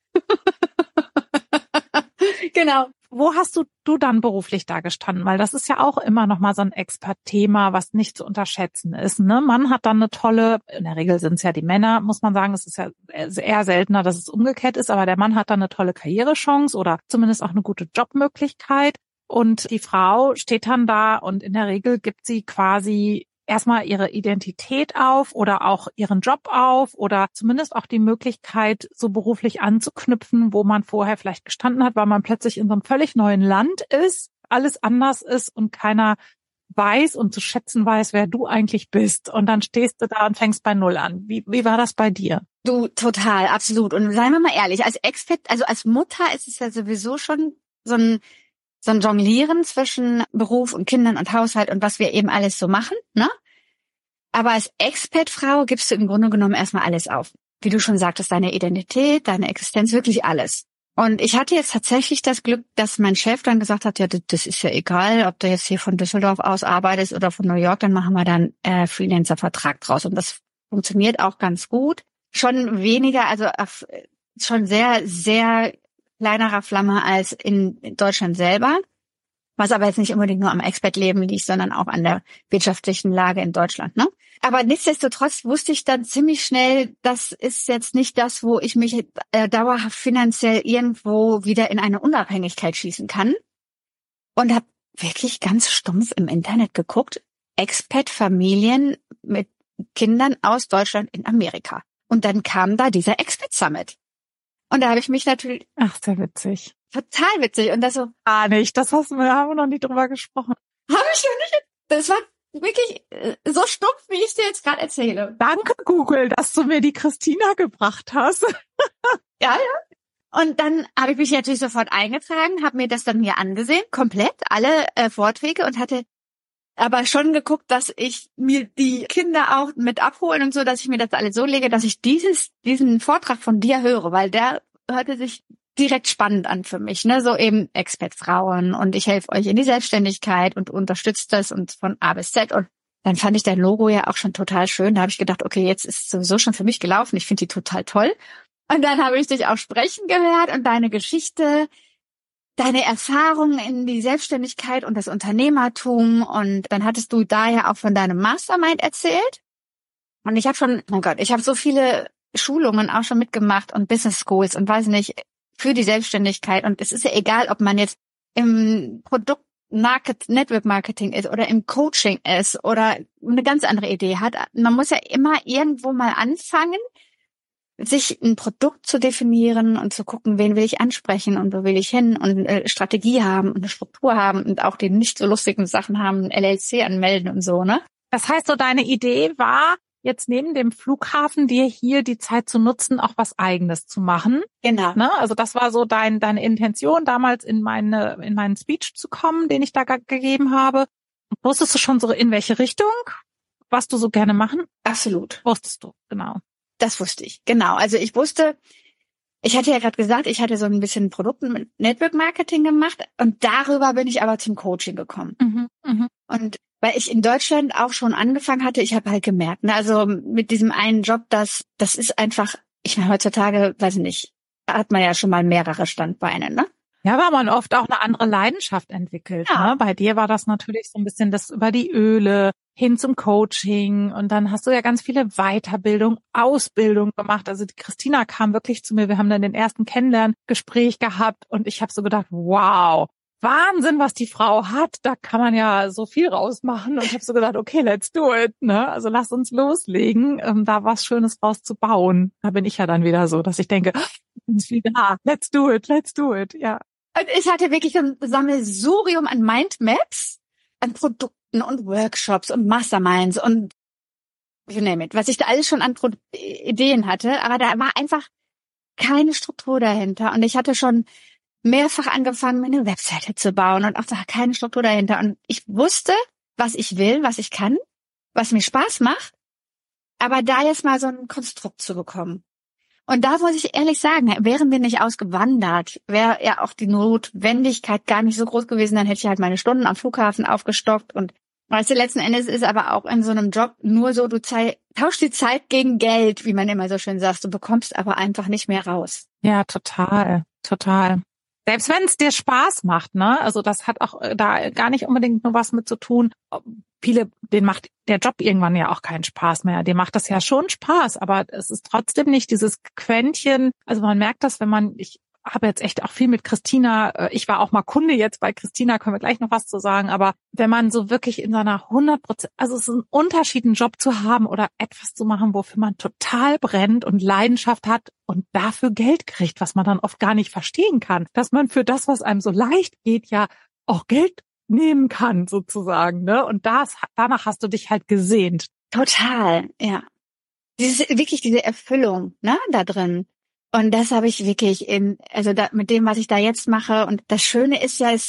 Genau. Wo hast du dann beruflich da gestanden? Weil das ist ja auch immer noch mal so ein Expert-Thema, was nicht zu unterschätzen ist, ne? Man hat dann in der Regel sind es ja die Männer, muss man sagen, es ist ja eher seltener, dass es umgekehrt ist, aber der Mann hat dann eine tolle Karrierechance oder zumindest auch eine gute Jobmöglichkeit. Und die Frau steht dann da und in der Regel gibt sie quasi erstmal ihre Identität auf oder auch ihren Job auf oder zumindest auch die Möglichkeit, so beruflich anzuknüpfen, wo man vorher vielleicht gestanden hat, weil man plötzlich in so einem völlig neuen Land ist, alles anders ist und keiner weiß und zu schätzen weiß, wer du eigentlich bist. Und dann stehst du da und fängst bei Null an. Wie war das bei dir? Du, total, absolut. Und seien wir mal ehrlich, als Expat, also als Mutter ist es ja sowieso schon so ein Jonglieren zwischen Beruf und Kindern und Haushalt und was wir eben alles so machen, ne? Aber als Expat-Frau gibst du im Grunde genommen erstmal alles auf. Wie du schon sagtest, deine Identität, deine Existenz, wirklich alles. Und ich hatte jetzt tatsächlich das Glück, dass mein Chef dann gesagt hat, ja, das ist ja egal, ob du jetzt hier von Düsseldorf aus arbeitest oder von New York, dann machen wir dann Freelancer-Vertrag draus. Und das funktioniert auch ganz gut. Schon weniger, also schon sehr, sehr kleinerer Flamme als in Deutschland selber, was aber jetzt nicht unbedingt nur am Expat-Leben liegt, sondern auch an der wirtschaftlichen Lage in Deutschland, ne? Aber nichtsdestotrotz wusste ich dann ziemlich schnell, das ist jetzt nicht das, wo ich mich dauerhaft finanziell irgendwo wieder in eine Unabhängigkeit schießen kann. Und habe wirklich ganz stumpf im Internet geguckt, Expat-Familien mit Kindern aus Deutschland in Amerika. Und dann kam da dieser Expat Summit. Und da habe ich mich natürlich... Ach, sehr witzig. Total witzig. Und das so... Nicht, haben wir noch nie drüber gesprochen. Habe ich noch nicht... Das war wirklich so stumpf, wie ich es dir jetzt gerade erzähle. Danke, Google, dass du mir die Christina gebracht hast. Ja, ja. Und dann habe ich mich natürlich sofort eingetragen, habe mir das dann hier angesehen, komplett, alle Vorträge und hatte aber schon geguckt, dass ich mir die Kinder auch mit abholen und so, dass ich mir das alles so lege, dass ich diesen Vortrag von dir höre, weil der hörte sich direkt spannend an für mich, ne, so eben Expat-Frauen und ich helfe euch in die Selbstständigkeit und unterstützt das und von A bis Z und dann fand ich dein Logo ja auch schon total schön. Da habe ich gedacht, okay, jetzt ist es sowieso schon für mich gelaufen. Ich finde die total toll. Und dann habe ich dich auch sprechen gehört und deine Geschichte, deine Erfahrungen in die Selbstständigkeit und das Unternehmertum. Und dann hattest du da ja auch von deinem Mastermind erzählt. Und ich habe schon, mein Gott, ich habe so viele Schulungen auch schon mitgemacht und Business Schools und weiß nicht, für die Selbstständigkeit. Und es ist ja egal, ob man jetzt im Network Marketing ist oder im Coaching ist oder eine ganz andere Idee hat. Man muss ja immer irgendwo mal anfangen, sich ein Produkt zu definieren und zu gucken, wen will ich ansprechen und wo will ich hin und Strategie haben und eine Struktur haben und auch die nicht so lustigen Sachen haben, LLC anmelden und so, ne? Das heißt, so deine Idee war, jetzt neben dem Flughafen dir hier die Zeit zu nutzen, auch was Eigenes zu machen. Genau. Ne? Also das war so deine Intention, damals in meinen Speech zu kommen, den ich da gegeben habe. Wusstest du schon so, in welche Richtung, was du so gerne machen? Absolut. Wusstest du, genau. Das wusste ich, genau. Also ich wusste, ich hatte ja gerade gesagt, ich hatte so ein bisschen Produkten mit Network Marketing gemacht und darüber bin ich aber zum Coaching gekommen. Und weil ich in Deutschland auch schon angefangen hatte, ich habe halt gemerkt, ne, also mit diesem einen Job, das ist einfach, ich meine, heutzutage, weiß ich nicht, hat man ja schon mal mehrere Standbeine, ne? Ja, weil man oft auch eine andere Leidenschaft entwickelt. Ja. Ne? Bei dir war das natürlich so ein bisschen das über die Öle hin zum Coaching und dann hast du ja ganz viele Weiterbildung, Ausbildung gemacht. Also die Christina kam wirklich zu mir, wir haben dann den ersten Kennenlerngespräch gehabt und ich habe so gedacht, wow, Wahnsinn, was die Frau hat, da kann man ja so viel rausmachen und ich habe so gedacht, okay, let's do it, ne? Also lass uns loslegen, da was Schönes rauszubauen. Da bin ich ja dann wieder so, dass ich denke, ist wieder, let's do it, ja. Und ich hatte wirklich ein Sammelsurium an Mindmaps, an Produkten und Workshops und Masterminds und you name it, was ich da alles schon an Ideen hatte, aber da war einfach keine Struktur dahinter und ich hatte schon mehrfach angefangen, mir eine Webseite zu bauen und auch da keine Struktur dahinter und ich wusste, was ich will, was ich kann, was mir Spaß macht, aber da jetzt mal so ein Konstrukt zu bekommen. Und da muss ich ehrlich sagen, wären wir nicht ausgewandert, wäre ja auch die Notwendigkeit gar nicht so groß gewesen, dann hätte ich halt meine Stunden am Flughafen aufgestockt und weißt du, letzten Endes ist aber auch in so einem Job nur so, du tauschst die Zeit gegen Geld, wie man immer so schön sagt, du bekommst aber einfach nicht mehr raus. Ja, total. Selbst wenn es dir Spaß macht, ne? Also das hat auch da gar nicht unbedingt nur was mit zu tun. Denen macht der Job irgendwann ja auch keinen Spaß mehr. Dem macht das ja schon Spaß, aber es ist trotzdem nicht dieses Quäntchen. Also man merkt das, ich habe jetzt echt auch viel mit Christina, ich war auch mal Kunde jetzt bei Christina, können wir gleich noch was zu sagen, aber wenn man so wirklich in seiner 100%, also es ist ein Unterschied, einen Job zu haben oder etwas zu machen, wofür man total brennt und Leidenschaft hat und dafür Geld kriegt, was man dann oft gar nicht verstehen kann, dass man für das, was einem so leicht geht, ja auch Geld nehmen kann sozusagen, ne? Und danach hast du dich halt gesehnt. Total, ja. Wirklich diese Erfüllung, ne, da drin. Und das habe ich wirklich mit dem, was ich da jetzt mache. Und das Schöne ist ja,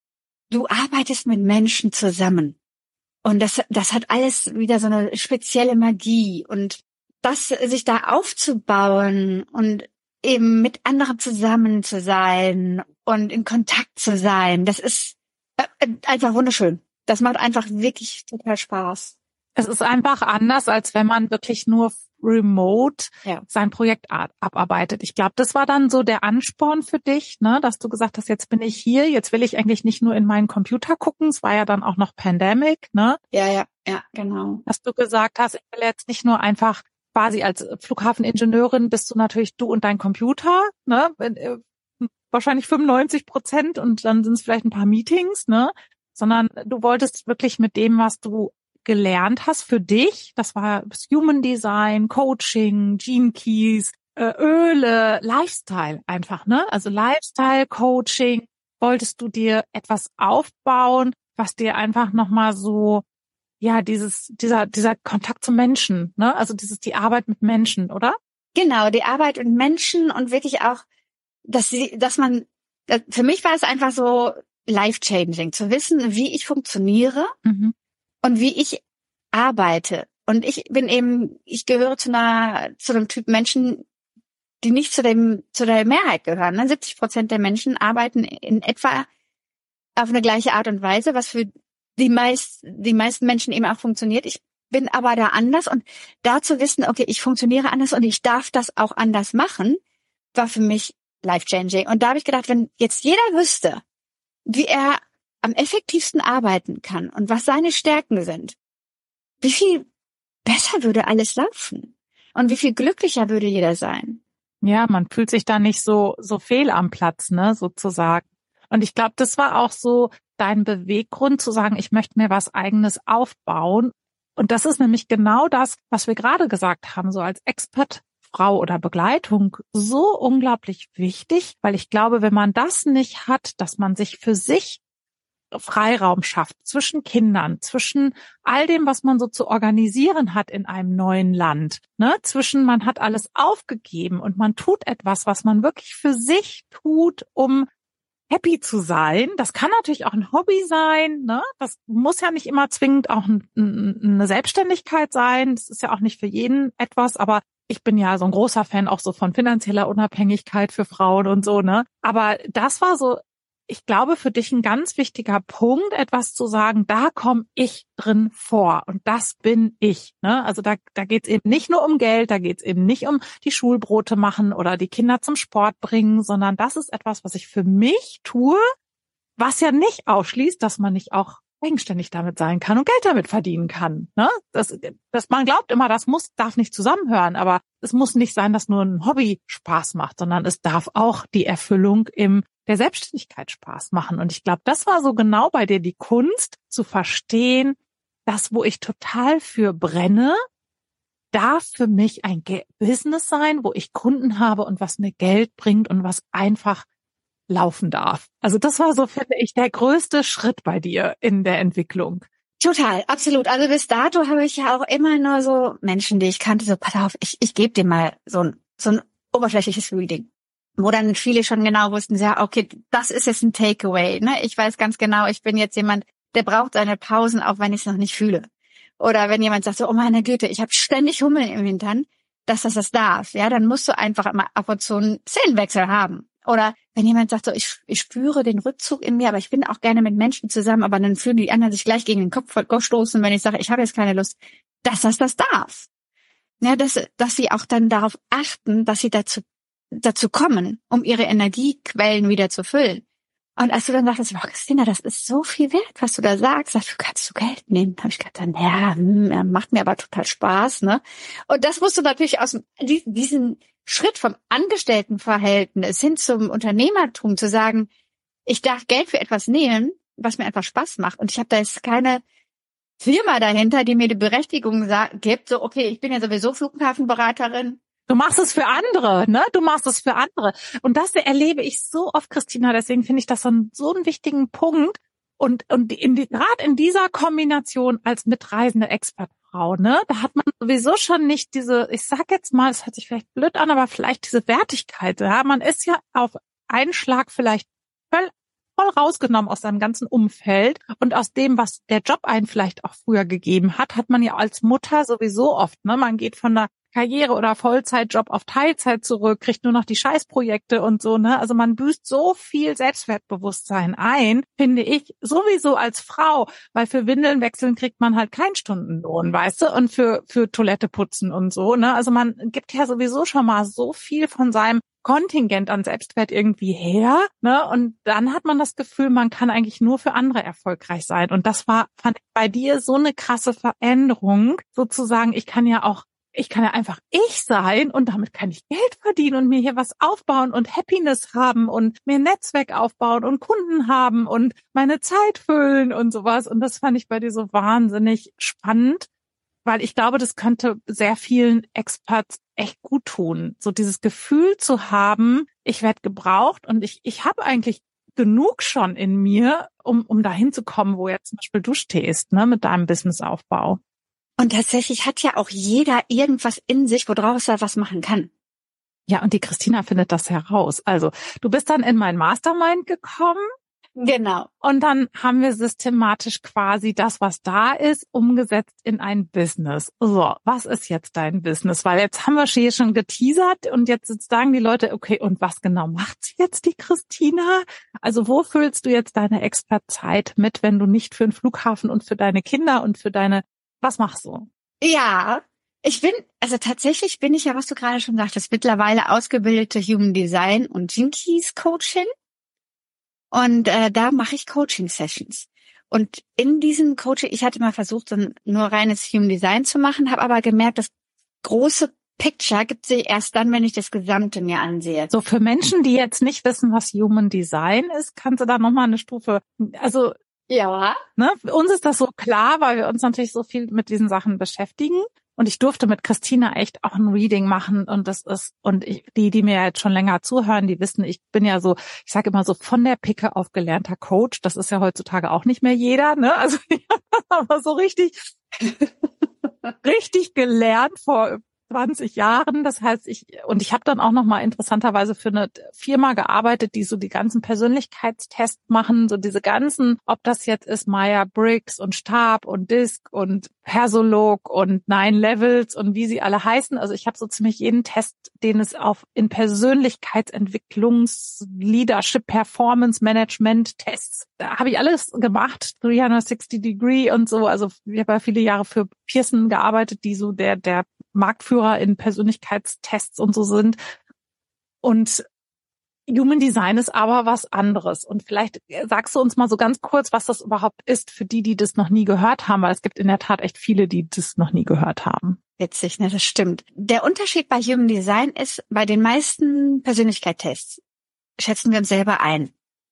du arbeitest mit Menschen zusammen. Und das hat alles wieder so eine spezielle Magie. Und das, sich da aufzubauen und eben mit anderen zusammen zu sein und in Kontakt zu sein, das ist einfach wunderschön. Das macht einfach wirklich total Spaß. Es ist einfach anders, als wenn man wirklich nur remote sein Projekt abarbeitet. Ich glaube, das war dann so der Ansporn für dich, ne, dass du gesagt hast, jetzt bin ich hier, jetzt will ich eigentlich nicht nur in meinen Computer gucken, es war ja dann auch noch Pandemic, ne? Ja, genau. Dass du gesagt hast, ich will jetzt nicht nur einfach quasi als Flughafeningenieurin bist du natürlich du und dein Computer, ne? Wahrscheinlich 95% und dann sind es vielleicht ein paar Meetings, ne? Sondern du wolltest wirklich mit dem, was du gelernt hast für dich, das war das Human Design, Coaching, Gene Keys, Öle, Lifestyle einfach, ne? Also Lifestyle, Coaching, wolltest du dir etwas aufbauen, was dir einfach nochmal so, ja, dieser Kontakt zum Menschen, ne? Also die Arbeit mit Menschen, oder? Genau, die Arbeit mit Menschen und wirklich auch, für mich war es einfach so life-changing, zu wissen, wie ich funktioniere und wie ich arbeite. Und ich gehöre zu einem Typ Menschen, die nicht zu der Mehrheit gehören. 70% der Menschen arbeiten in etwa auf eine gleiche Art und Weise, was für die meisten Menschen eben auch funktioniert. Ich bin aber da anders und da zu wissen, okay, ich funktioniere anders und ich darf das auch anders machen, war für mich life-changing. Und da habe ich gedacht, wenn jetzt jeder wüsste, wie er am effektivsten arbeiten kann und was seine Stärken sind, wie viel besser würde alles laufen und wie viel glücklicher würde jeder sein. Ja, man fühlt sich da nicht so fehl am Platz, ne, sozusagen. Und ich glaube, das war auch so dein Beweggrund zu sagen, ich möchte mir was Eigenes aufbauen. Und das ist nämlich genau das, was wir gerade gesagt haben, so als Expertfrau oder Begleitung so unglaublich wichtig, weil ich glaube, wenn man das nicht hat, dass man sich für sich Freiraum schafft zwischen Kindern, zwischen all dem, was man so zu organisieren hat in einem neuen Land, ne, zwischen man hat alles aufgegeben und man tut etwas, was man wirklich für sich tut, um happy zu sein. Das kann natürlich auch ein Hobby sein, ne? Das muss ja nicht immer zwingend auch eine Selbstständigkeit sein. Das ist ja auch nicht für jeden etwas, aber ich bin ja so ein großer Fan auch so von finanzieller Unabhängigkeit für Frauen und so, ne? Aber das war so, ich glaube, für dich ein ganz wichtiger Punkt, etwas zu sagen, da komme ich drin vor und das bin ich, ne? Also da geht's eben nicht nur um Geld, da geht's eben nicht um die Schulbrote machen oder die Kinder zum Sport bringen, sondern das ist etwas, was ich für mich tue, was ja nicht ausschließt, dass man nicht auch eigenständig damit sein kann und Geld damit verdienen kann, ne? Das man glaubt immer, darf nicht zusammenhören, aber es muss nicht sein, dass nur ein Hobby Spaß macht, sondern es darf auch die Erfüllung der Selbstständigkeit Spaß machen. Und ich glaube, das war so genau bei dir die Kunst, zu verstehen, das, wo ich total für brenne, darf für mich ein Business sein, wo ich Kunden habe und was mir Geld bringt und was einfach laufen darf. Also das war so, finde ich, der größte Schritt bei dir in der Entwicklung. Total, absolut. Also bis dato habe ich ja auch immer nur so Menschen, die ich kannte, so, pass auf, ich gebe dir mal so ein oberflächliches Reading. Wo dann viele schon genau wussten, ja, okay, das ist jetzt ein Takeaway, ne? Ich weiß ganz genau, ich bin jetzt jemand, der braucht seine Pausen, auch wenn ich es noch nicht fühle. Oder wenn jemand sagt so, oh meine Güte, ich habe ständig Hummeln im Hintern, dass das darf, ja, dann musst du einfach mal ab und zu einen Szenenwechsel haben. Oder wenn jemand sagt so, ich spüre den Rückzug in mir, aber ich bin auch gerne mit Menschen zusammen, aber dann fühlen die anderen sich gleich gegen den Kopf stoßen, wenn ich sage, ich habe jetzt keine Lust, dass das darf. Ja, dass sie auch dann darauf achten, dass sie dazu kommen, um ihre Energiequellen wieder zu füllen. Und als du dann dachtest, wow, Christina, das ist so viel wert, was du da sagst, dafür kannst du Geld nehmen, habe ich gedacht, ja, macht mir aber total Spaß, ne? Und das musst du natürlich aus diesen Schritt vom Angestelltenverhältnis hin zum Unternehmertum zu sagen, ich darf Geld für etwas nehmen, was mir einfach Spaß macht. Und ich habe da jetzt keine Firma dahinter, die mir die Berechtigung gibt, so, okay, ich bin ja sowieso Flughafenberaterin. Du machst es für andere, ne? Du machst es für andere. Und das erlebe ich so oft, Christina. Deswegen finde ich das so einen wichtigen Punkt. Und gerade in dieser Kombination als mitreisende Expertfrau, ne? Da hat man sowieso schon nicht diese, ich sag jetzt mal, es hört sich vielleicht blöd an, aber vielleicht diese Wertigkeit. Ja? Man ist ja auf einen Schlag vielleicht voll rausgenommen aus seinem ganzen Umfeld und aus dem, was der Job einen vielleicht auch früher gegeben hat, hat man ja als Mutter sowieso oft, ne? Man geht von der Karriere- oder Vollzeitjob auf Teilzeit zurück, kriegt nur noch die Scheißprojekte und so, ne? Also man büßt so viel Selbstwertbewusstsein ein, finde ich, sowieso als Frau, weil für Windeln wechseln kriegt man halt keinen Stundenlohn, weißt du? Und für Toilette putzen und so, ne? Also man gibt ja sowieso schon mal so viel von seinem Kontingent an Selbstwert irgendwie her, ne? Und dann hat man das Gefühl, man kann eigentlich nur für andere erfolgreich sein. Und das fand ich bei dir so eine krasse Veränderung, sozusagen, ich kann ja einfach ich sein und damit kann ich Geld verdienen und mir hier was aufbauen und Happiness haben und mir ein Netzwerk aufbauen und Kunden haben und meine Zeit füllen und sowas. Und das fand ich bei dir so wahnsinnig spannend, weil ich glaube, das könnte sehr vielen Experts echt gut tun. So dieses Gefühl zu haben, ich werde gebraucht und ich habe eigentlich genug schon in mir, um dahin zu kommen, wo jetzt zum Beispiel du stehst, ne, mit deinem Businessaufbau. Und tatsächlich hat ja auch jeder irgendwas in sich, woraus er was machen kann. Ja, und die Christina findet das heraus. Also, du bist dann in mein Mastermind gekommen. Genau. Und dann haben wir systematisch quasi das, was da ist, umgesetzt in ein Business. So, was ist jetzt dein Business? Weil jetzt haben wir hier schon geteasert und jetzt sagen die Leute, okay, und was genau macht jetzt die Christina? Also wo füllst du jetzt deine Expertzeit mit, wenn du nicht für den Flughafen und für deine Kinder und für was machst du? Ja, tatsächlich bin ich ja, was du gerade schon sagtest, mittlerweile ausgebildete Human Design und Jinkies Coachin. Und da mache ich Coaching-Sessions. Und in diesem Coaching, ich hatte mal versucht, so nur reines Human Design zu machen, habe aber gemerkt, das große Picture gibt sich erst dann, wenn ich das Gesamte mir ansehe. So, für Menschen, die jetzt nicht wissen, was Human Design ist, kannst du da nochmal eine Stufe, also ja, ne, für uns ist das so klar, weil wir uns natürlich so viel mit diesen Sachen beschäftigen. Und ich durfte mit Christina echt auch ein Reading machen die mir jetzt schon länger zuhören, die wissen, ich bin ja so, ich sage immer so von der Picke auf gelernter Coach. Das ist ja heutzutage auch nicht mehr jeder, ne? Also ich habe aber so richtig gelernt vor 20 Jahren. Das heißt, ich habe dann auch noch mal interessanterweise für eine Firma gearbeitet, die so die ganzen Persönlichkeitstests machen, so diese ganzen, ob das jetzt ist Myers-Briggs und Stab und DISC und Persolog und 9 Levels und wie sie alle heißen. Also ich habe so ziemlich jeden Test, den es in Persönlichkeitsentwicklungs-, Leadership, Performance, Management Tests, da habe ich alles gemacht, 360 Degree und so. Also ich habe ja viele Jahre für Pearson gearbeitet, die so der Marktführer in Persönlichkeitstests und so sind. Und Human Design ist aber was anderes. Und vielleicht sagst du uns mal so ganz kurz, was das überhaupt ist für die das noch nie gehört haben, weil es gibt in der Tat echt viele, die das noch nie gehört haben. Witzig, ne, das stimmt. Der Unterschied bei Human Design ist, bei den meisten Persönlichkeitstests schätzen wir uns selber ein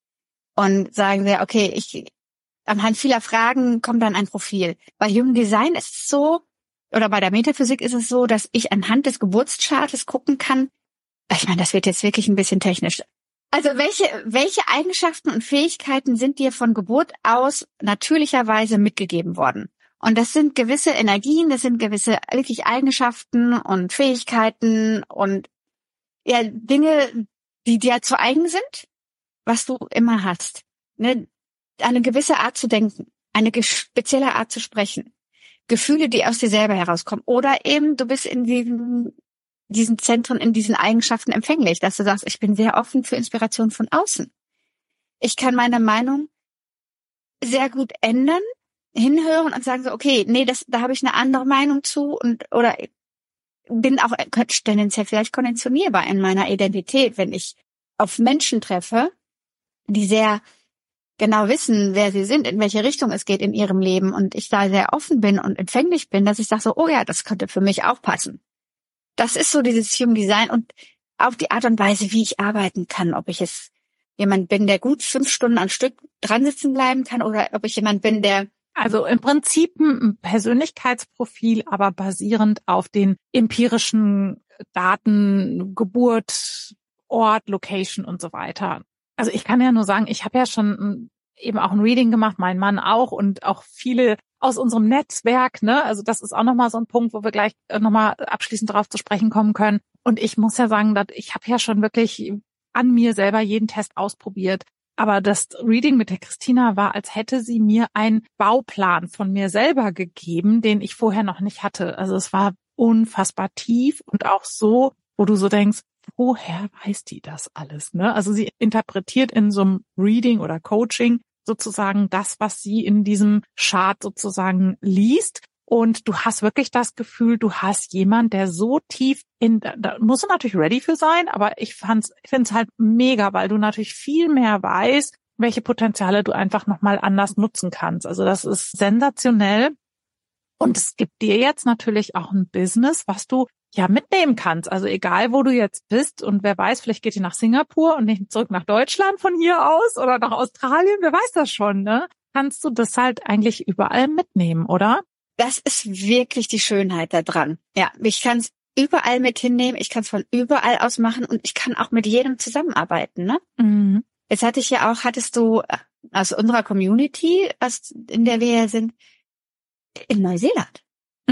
und sagen wir, okay, anhand vieler Fragen kommt dann ein Profil. Bei Human Design ist es so, oder bei der Metaphysik ist es so, dass ich anhand des Geburtschartes gucken kann. Ich meine, das wird jetzt wirklich ein bisschen technisch. Also welche Eigenschaften und Fähigkeiten sind dir von Geburt aus natürlicherweise mitgegeben worden? Und das sind gewisse Energien, das sind gewisse wirklich Eigenschaften und Fähigkeiten und ja Dinge, die dir zu eigen sind, was du immer hast. Ne? Eine gewisse Art zu denken, eine spezielle Art zu sprechen. Gefühle, die aus dir selber herauskommen. Oder eben, du bist in diesen Zentren, in diesen Eigenschaften empfänglich, dass du sagst, ich bin sehr offen für Inspiration von außen. Ich kann meine Meinung sehr gut ändern, hinhören und sagen so, okay, nee, da habe ich eine andere Meinung zu oder bin auch tendenziell vielleicht konditionierbar in meiner Identität, wenn ich auf Menschen treffe, die sehr genau wissen, wer sie sind, in welche Richtung es geht in ihrem Leben und ich da sehr offen bin und empfänglich bin, dass ich sage so, oh ja, das könnte für mich auch passen. Das ist so dieses Human Design und auch die Art und Weise, wie ich arbeiten kann, ob ich es jemand bin, der gut 5 Stunden am Stück dran sitzen bleiben kann oder ob ich jemand bin, der... Also im Prinzip ein Persönlichkeitsprofil, aber basierend auf den empirischen Daten, Geburt, Ort, Location und so weiter. Also ich kann ja nur sagen, ich habe ja schon eben auch ein Reading gemacht, mein Mann auch und auch viele aus unserem Netzwerk, ne? Also das ist auch nochmal so ein Punkt, wo wir gleich nochmal abschließend darauf zu sprechen kommen können. Und ich muss ja sagen, dass ich habe ja schon wirklich an mir selber jeden Test ausprobiert. Aber das Reading mit der Christina war, als hätte sie mir einen Bauplan von mir selber gegeben, den ich vorher noch nicht hatte. Also es war unfassbar tief und auch so, wo du so denkst, woher weiß die das alles, ne? Also sie interpretiert in so einem Reading oder Coaching sozusagen das, was sie in diesem Chart sozusagen liest. Und du hast wirklich das Gefühl, du hast jemand, der so tief da musst du natürlich ready für sein, aber ich finde es halt mega, weil du natürlich viel mehr weißt, welche Potenziale du einfach nochmal anders nutzen kannst. Also das ist sensationell. Und es gibt dir jetzt natürlich auch ein Business, was du ja mitnehmen kannst. Also egal, wo du jetzt bist und wer weiß, vielleicht geht ihr nach Singapur und nicht zurück nach Deutschland von hier aus oder nach Australien, wer weiß das schon, ne? Kannst du das halt eigentlich überall mitnehmen, oder? Das ist wirklich die Schönheit da dran. Ja, ich kann es überall mit hinnehmen, ich kann es von überall aus machen und ich kann auch mit jedem zusammenarbeiten, ne? Mhm. Jetzt hattest du aus unserer Community, in der wir ja sind, in Neuseeland,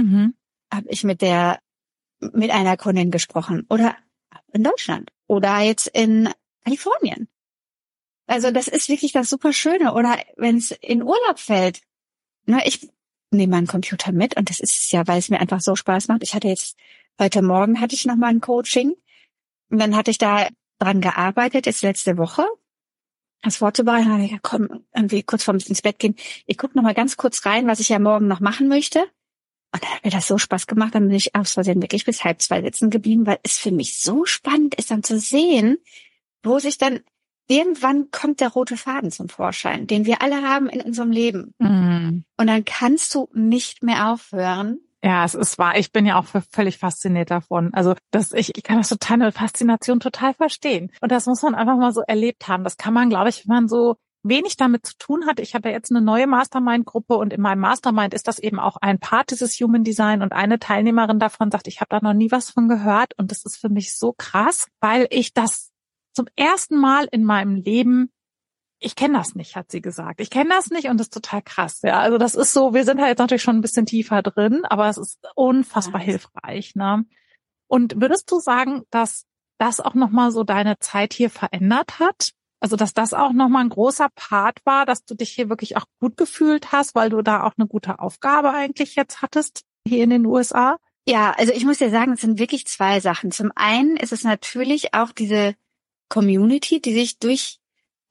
habe ich mit einer Kundin gesprochen oder in Deutschland oder jetzt in Kalifornien. Also das ist wirklich das super Schöne. Oder wenn es in Urlaub fällt, ne, ich nehme meinen Computer mit und das ist ja, weil es mir einfach so Spaß macht. Heute Morgen hatte ich noch mal ein Coaching und dann hatte ich da dran gearbeitet, jetzt letzte Woche, das vorzubereiten. Habe ich gesagt, komm, irgendwie kurz vorm ins Bett gehen. Ich gucke noch mal ganz kurz rein, was ich ja morgen noch machen möchte. Und dann hat mir das so Spaß gemacht, dann bin ich aus Versehen wirklich bis 1:30 sitzen geblieben, weil es für mich so spannend ist, dann zu sehen, wo sich dann irgendwann kommt der rote Faden zum Vorschein, den wir alle haben in unserem Leben. Und dann kannst du nicht mehr aufhören. Ja, es ist wahr. Ich bin ja auch völlig fasziniert davon. Also, ich kann das eine Faszination total verstehen. Und das muss man einfach mal so erlebt haben. Das kann man, glaube ich, wenn man so wenig damit zu tun hat. Ich habe ja jetzt eine neue Mastermind-Gruppe und in meinem Mastermind ist das eben auch ein Part dieses Human Design und eine Teilnehmerin davon sagt, ich habe da noch nie was von gehört und das ist für mich so krass, weil ich das zum ersten Mal in meinem Leben, ich kenne das nicht, hat sie gesagt. Ich kenne das nicht und das ist total krass. Ja, also das ist so, wir sind halt jetzt natürlich schon ein bisschen tiefer drin, aber es ist unfassbar hilfreich, ne? Und würdest du sagen, dass das auch nochmal so deine Zeit hier verändert hat? Also, dass das auch nochmal ein großer Part war, dass du dich hier wirklich auch gut gefühlt hast, weil du da auch eine gute Aufgabe eigentlich jetzt hattest, hier in den USA? Ja, also ich muss dir sagen, es sind wirklich zwei Sachen. Zum einen ist es natürlich auch diese Community, die sich durch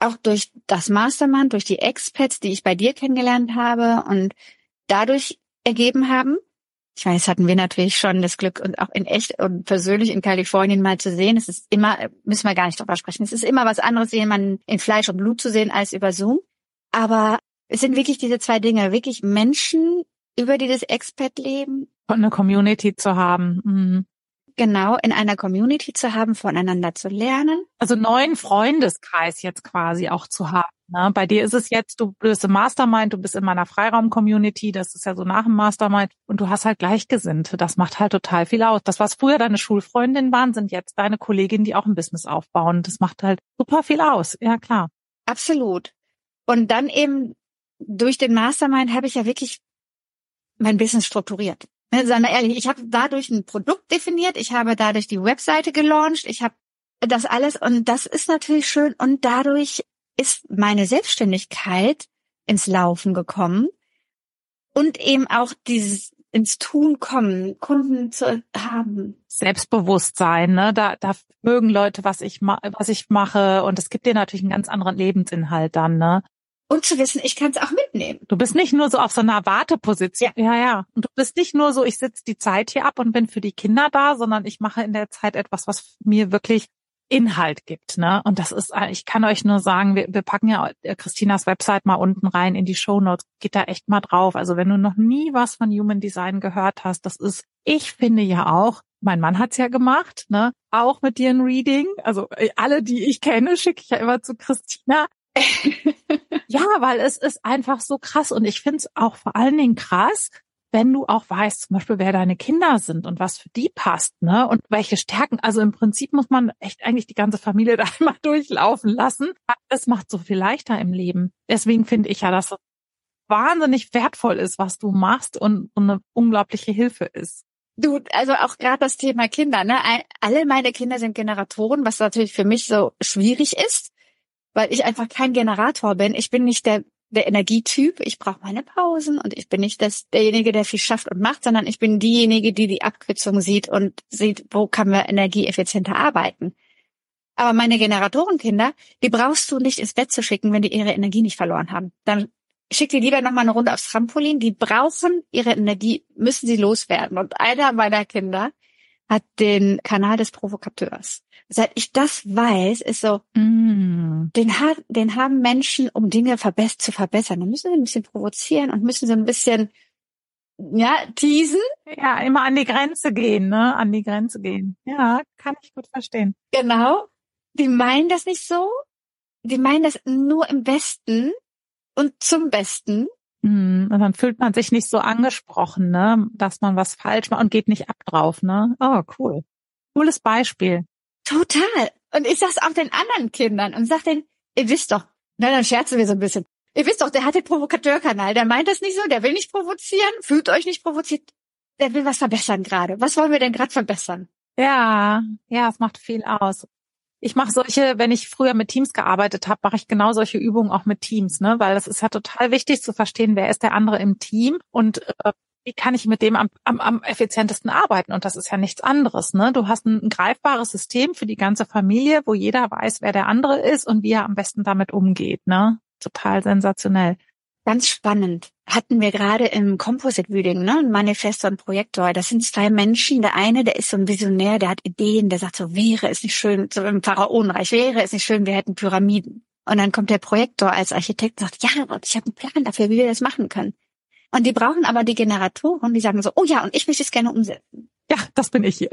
das Mastermind, durch die Expats, die ich bei dir kennengelernt habe und dadurch ergeben haben. Ich meine, das hatten wir natürlich schon das Glück, und auch in echt und persönlich in Kalifornien mal zu sehen. Es ist immer, müssen wir gar nicht drüber sprechen, es ist immer was anderes, jemanden in Fleisch und Blut zu sehen, als über Zoom. Aber es sind wirklich diese zwei Dinge, wirklich Menschen, über die das Expat-Leben. Und eine Community zu haben. Genau, in einer Community zu haben, voneinander zu lernen. Also neuen Freundeskreis jetzt quasi auch zu haben. Ne? Bei dir ist es jetzt, du bist im Mastermind, du bist in meiner Freiraum-Community, das ist ja so nach dem Mastermind und du hast halt Gleichgesinnte. Das macht halt total viel aus. Das, was früher deine Schulfreundinnen waren, sind jetzt deine Kolleginnen, die auch ein Business aufbauen. Das macht halt super viel aus. Ja, klar. Absolut. Und dann durch den Mastermind habe ich ja wirklich mein Business strukturiert. Seien wir ehrlich, ich habe dadurch ein Produkt definiert, ich habe dadurch die Webseite gelauncht, ich habe das alles und das ist natürlich schön und dadurch ist meine Selbstständigkeit ins Laufen gekommen und eben auch dieses ins Tun kommen, Kunden zu haben. Selbstbewusstsein, ne? Da mögen Leute, was ich mache und es gibt dir natürlich einen ganz anderen Lebensinhalt dann, ne? Und zu wissen, ich kann es auch mitnehmen. Du bist nicht nur so auf so einer Warteposition. Ja. Und du bist nicht nur so, ich sitze die Zeit hier ab und bin für die Kinder da, sondern ich mache in der Zeit etwas, was mir wirklich Inhalt gibt, ne? Und das ist, ich kann euch nur sagen, wir packen ja Christinas Website mal unten rein in die Shownotes. Geht da echt mal drauf. Also wenn du noch nie was von Human Design gehört hast, das ist, ich finde ja auch, mein Mann hat's ja gemacht, ne? Auch mit dir ein Reading. Also alle, die ich kenne, schicke ich ja immer zu Christina. Ja, weil es ist einfach so krass und ich finde es auch vor allen Dingen krass, wenn du auch weißt, zum Beispiel, wer deine Kinder sind und was für die passt, ne? Und welche Stärken. Also im Prinzip muss man echt eigentlich die ganze Familie da einmal durchlaufen lassen. Es macht so viel leichter im Leben. Deswegen finde ich ja, dass es wahnsinnig wertvoll ist, was du machst und eine unglaubliche Hilfe ist. Du, also auch gerade das Thema Kinder, ne? Alle meine Kinder sind Generatoren, was natürlich für mich so schwierig ist, weil ich einfach kein Generator bin. Ich bin nicht der Energietyp. Ich brauche meine Pausen und ich bin nicht derjenige, der viel schafft und macht, sondern ich bin diejenige, die die Abkürzung sieht und sieht, wo kann man energieeffizienter arbeiten. Aber meine Generatorenkinder, die brauchst du nicht ins Bett zu schicken, wenn die ihre Energie nicht verloren haben. Dann schick die lieber nochmal eine Runde aufs Trampolin. Die brauchen ihre Energie, müssen sie loswerden. Und einer meiner Kinder hat den Kanal des Provokateurs. Seit ich das weiß, ist so, den haben Menschen, um Dinge zu verbessern. Dann müssen sie ein bisschen provozieren und müssen sie ein bisschen, teasen. Ja, immer an die Grenze gehen, ne? An die Grenze gehen. Ja, kann ich gut verstehen. Genau. Die meinen das nicht so. Die meinen das nur im Besten und zum Besten. Und dann fühlt man sich nicht so angesprochen, ne? Dass man was falsch macht und geht nicht ab drauf, ne? Oh, cool. Cooles Beispiel. Total. Und ich sag's auch den anderen Kindern und sag denen, ihr wisst doch, na, dann scherzen wir so ein bisschen. Ihr wisst doch, der hat den Provokateurkanal, der meint das nicht so, der will nicht provozieren, fühlt euch nicht provoziert, der will was verbessern gerade. Was wollen wir denn gerade verbessern? Ja, es macht viel aus. Ich mache solche, wenn ich früher mit Teams gearbeitet habe, mache ich genau solche Übungen auch mit Teams, ne? Weil es ist ja total wichtig zu verstehen, wer ist der andere im Team und wie kann ich mit dem am effizientesten arbeiten? Und das ist ja nichts anderes, ne? Du hast ein greifbares System für die ganze Familie, wo jeder weiß, wer der andere ist und wie er am besten damit umgeht, ne? Total sensationell. Ganz spannend. Hatten wir gerade im Composite Reading, ne? Ein Manifestor und Projektor. Das sind zwei Menschen. Der eine, der ist so ein Visionär, der hat Ideen, der sagt so, wäre es nicht schön, so im Pharaonenreich, wäre es nicht schön, wir hätten Pyramiden. Und dann kommt der Projektor als Architekt und sagt, ja, ich habe einen Plan dafür, wie wir das machen können. Und die brauchen aber die Generatoren, die sagen so, oh ja, und ich möchte es gerne umsetzen. Ja, das bin ich hier.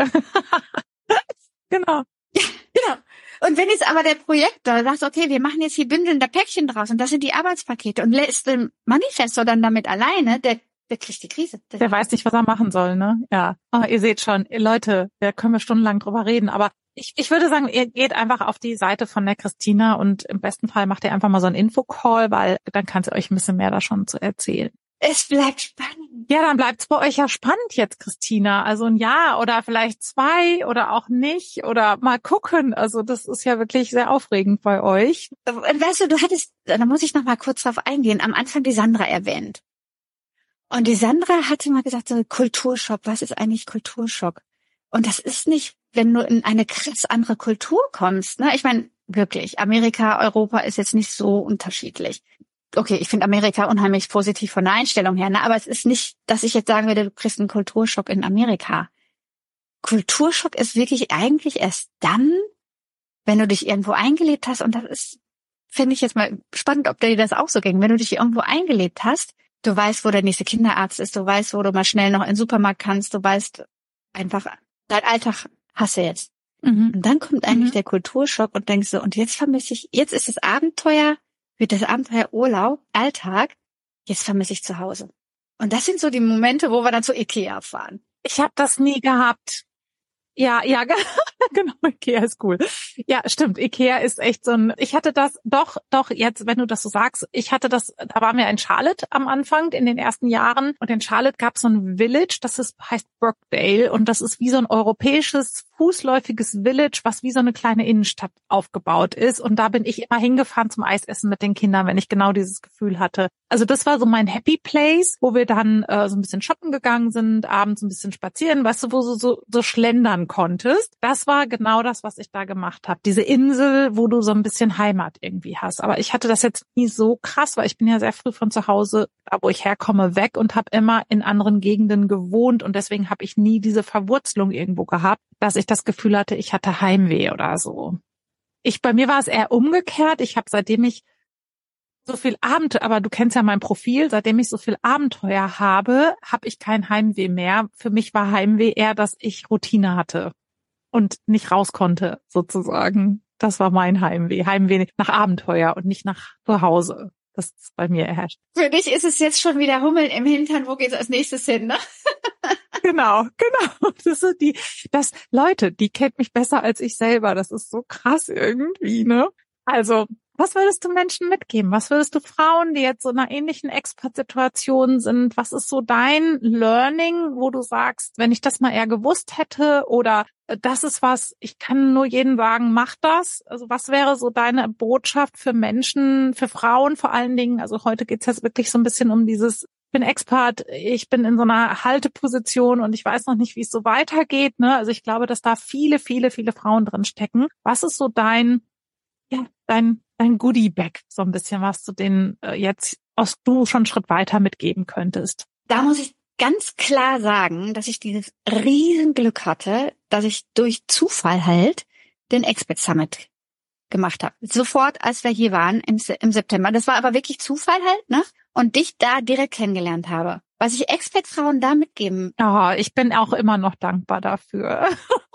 Genau. Ja, genau. Und wenn jetzt aber der Projektor sagt, okay, wir machen jetzt hier bündelnde Päckchen draus und das sind die Arbeitspakete und lässt den Manifestor dann damit alleine, der kriegt die Krise. Der weiß nicht, was er machen soll, ne? Ja. Oh, ihr seht schon, Leute, da können wir stundenlang drüber reden, aber ich würde sagen, ihr geht einfach auf die Seite von der Christina und im besten Fall macht ihr einfach mal so einen Infocall, weil dann kann sie euch ein bisschen mehr da schon zu erzählen. Es bleibt spannend. Ja, dann bleibt's bei euch ja spannend jetzt, Christina. Also ein Jahr oder vielleicht 2 oder auch nicht oder mal gucken. Also das ist ja wirklich sehr aufregend bei euch. Weißt du, da muss ich noch mal kurz drauf eingehen, am Anfang die Sandra erwähnt. Und die Sandra hatte mal gesagt, so Kulturschock, was ist eigentlich Kulturschock? Und das ist nicht, wenn du in eine krass andere Kultur kommst, ne? Ich meine, wirklich, Amerika, Europa ist jetzt nicht so unterschiedlich. Okay, ich finde Amerika unheimlich positiv von der Einstellung her, ne? Aber es ist nicht, dass ich jetzt sagen würde, du kriegst einen Kulturschock in Amerika. Kulturschock ist wirklich eigentlich erst dann, wenn du dich irgendwo eingelebt hast. Und das ist, finde ich jetzt mal spannend, ob dir das auch so ging. Wenn du dich irgendwo eingelebt hast, du weißt, wo der nächste Kinderarzt ist, du weißt, wo du mal schnell noch in den Supermarkt kannst, du weißt einfach, dein Alltag hast du jetzt. Und dann kommt eigentlich der Kulturschock und denkst so, und jetzt vermisse ich, jetzt ist das Abenteuer, wird das Abenteuer Urlaub, Alltag, jetzt vermisse ich zu Hause. Und das sind so die Momente, wo wir dann zu Ikea fahren. Ich habe das nie gehabt. Ja, genau, Ikea ist cool. Ja, stimmt, Ikea ist echt so ein, ich hatte das, doch, jetzt, wenn du das so sagst, ich hatte das, da waren wir in Charlotte am Anfang, in den ersten Jahren, und in Charlotte gab es so ein Village, heißt Brookdale, und das ist wie so ein europäisches, fußläufiges Village, was wie so eine kleine Innenstadt aufgebaut ist, und da bin ich immer hingefahren zum Eisessen mit den Kindern, wenn ich genau dieses Gefühl hatte. Also das war so mein Happy Place, wo wir dann so ein bisschen shoppen gegangen sind, abends ein bisschen spazieren, weißt du, wo du so schlendern konntest. Das war genau das, was ich da gemacht habe. Diese Insel, wo du so ein bisschen Heimat irgendwie hast. Aber ich hatte das jetzt nie so krass, weil ich bin ja sehr früh von zu Hause, da wo ich herkomme, weg und habe immer in anderen Gegenden gewohnt, und deswegen habe ich nie diese Verwurzelung irgendwo gehabt, dass ich das Gefühl hatte, ich hatte Heimweh oder so. Bei mir war es eher umgekehrt. Ich habe, seitdem ich so viel Abenteuer, aber du kennst ja mein Profil, seitdem ich so viel Abenteuer habe, habe ich kein Heimweh mehr. Für mich war Heimweh eher, dass ich Routine hatte und nicht raus konnte, sozusagen. Das war mein Heimweh. Heimweh nach Abenteuer und nicht nach zu Hause. Das ist bei mir erherrscht. Für dich ist es jetzt schon wieder Hummeln im Hintern. Wo geht's als nächstes hin, ne? Genau. Leute, die kennt mich besser als ich selber. Das ist so krass irgendwie, ne? Also, was würdest du Menschen mitgeben? Was würdest du Frauen, die jetzt so in einer ähnlichen Expat-Situation sind? Was ist so dein Learning, wo du sagst, wenn ich das mal eher gewusst hätte, oder das ist was, ich kann nur jedem sagen, mach das. Also was wäre so deine Botschaft für Menschen, für Frauen vor allen Dingen? Also heute geht's jetzt wirklich so ein bisschen um dieses, ich bin Expat, ich bin in so einer Halteposition und ich weiß noch nicht, wie es so weitergeht, ne? Also ich glaube, dass da viele, viele, viele Frauen drin stecken. Was ist so dein Goodie-Bag, so ein bisschen, was du denen jetzt du schon einen Schritt weiter mitgeben könntest? Da muss ich ganz klar sagen, dass ich dieses Riesenglück hatte, dass ich durch Zufall halt den Expert Summit gemacht habe. Sofort, als wir hier waren im September. Das war aber wirklich Zufall halt, ne? Und dich da direkt kennengelernt habe. Was ich Expat-Frauen da mitgeben. Ja, ich bin auch immer noch dankbar dafür.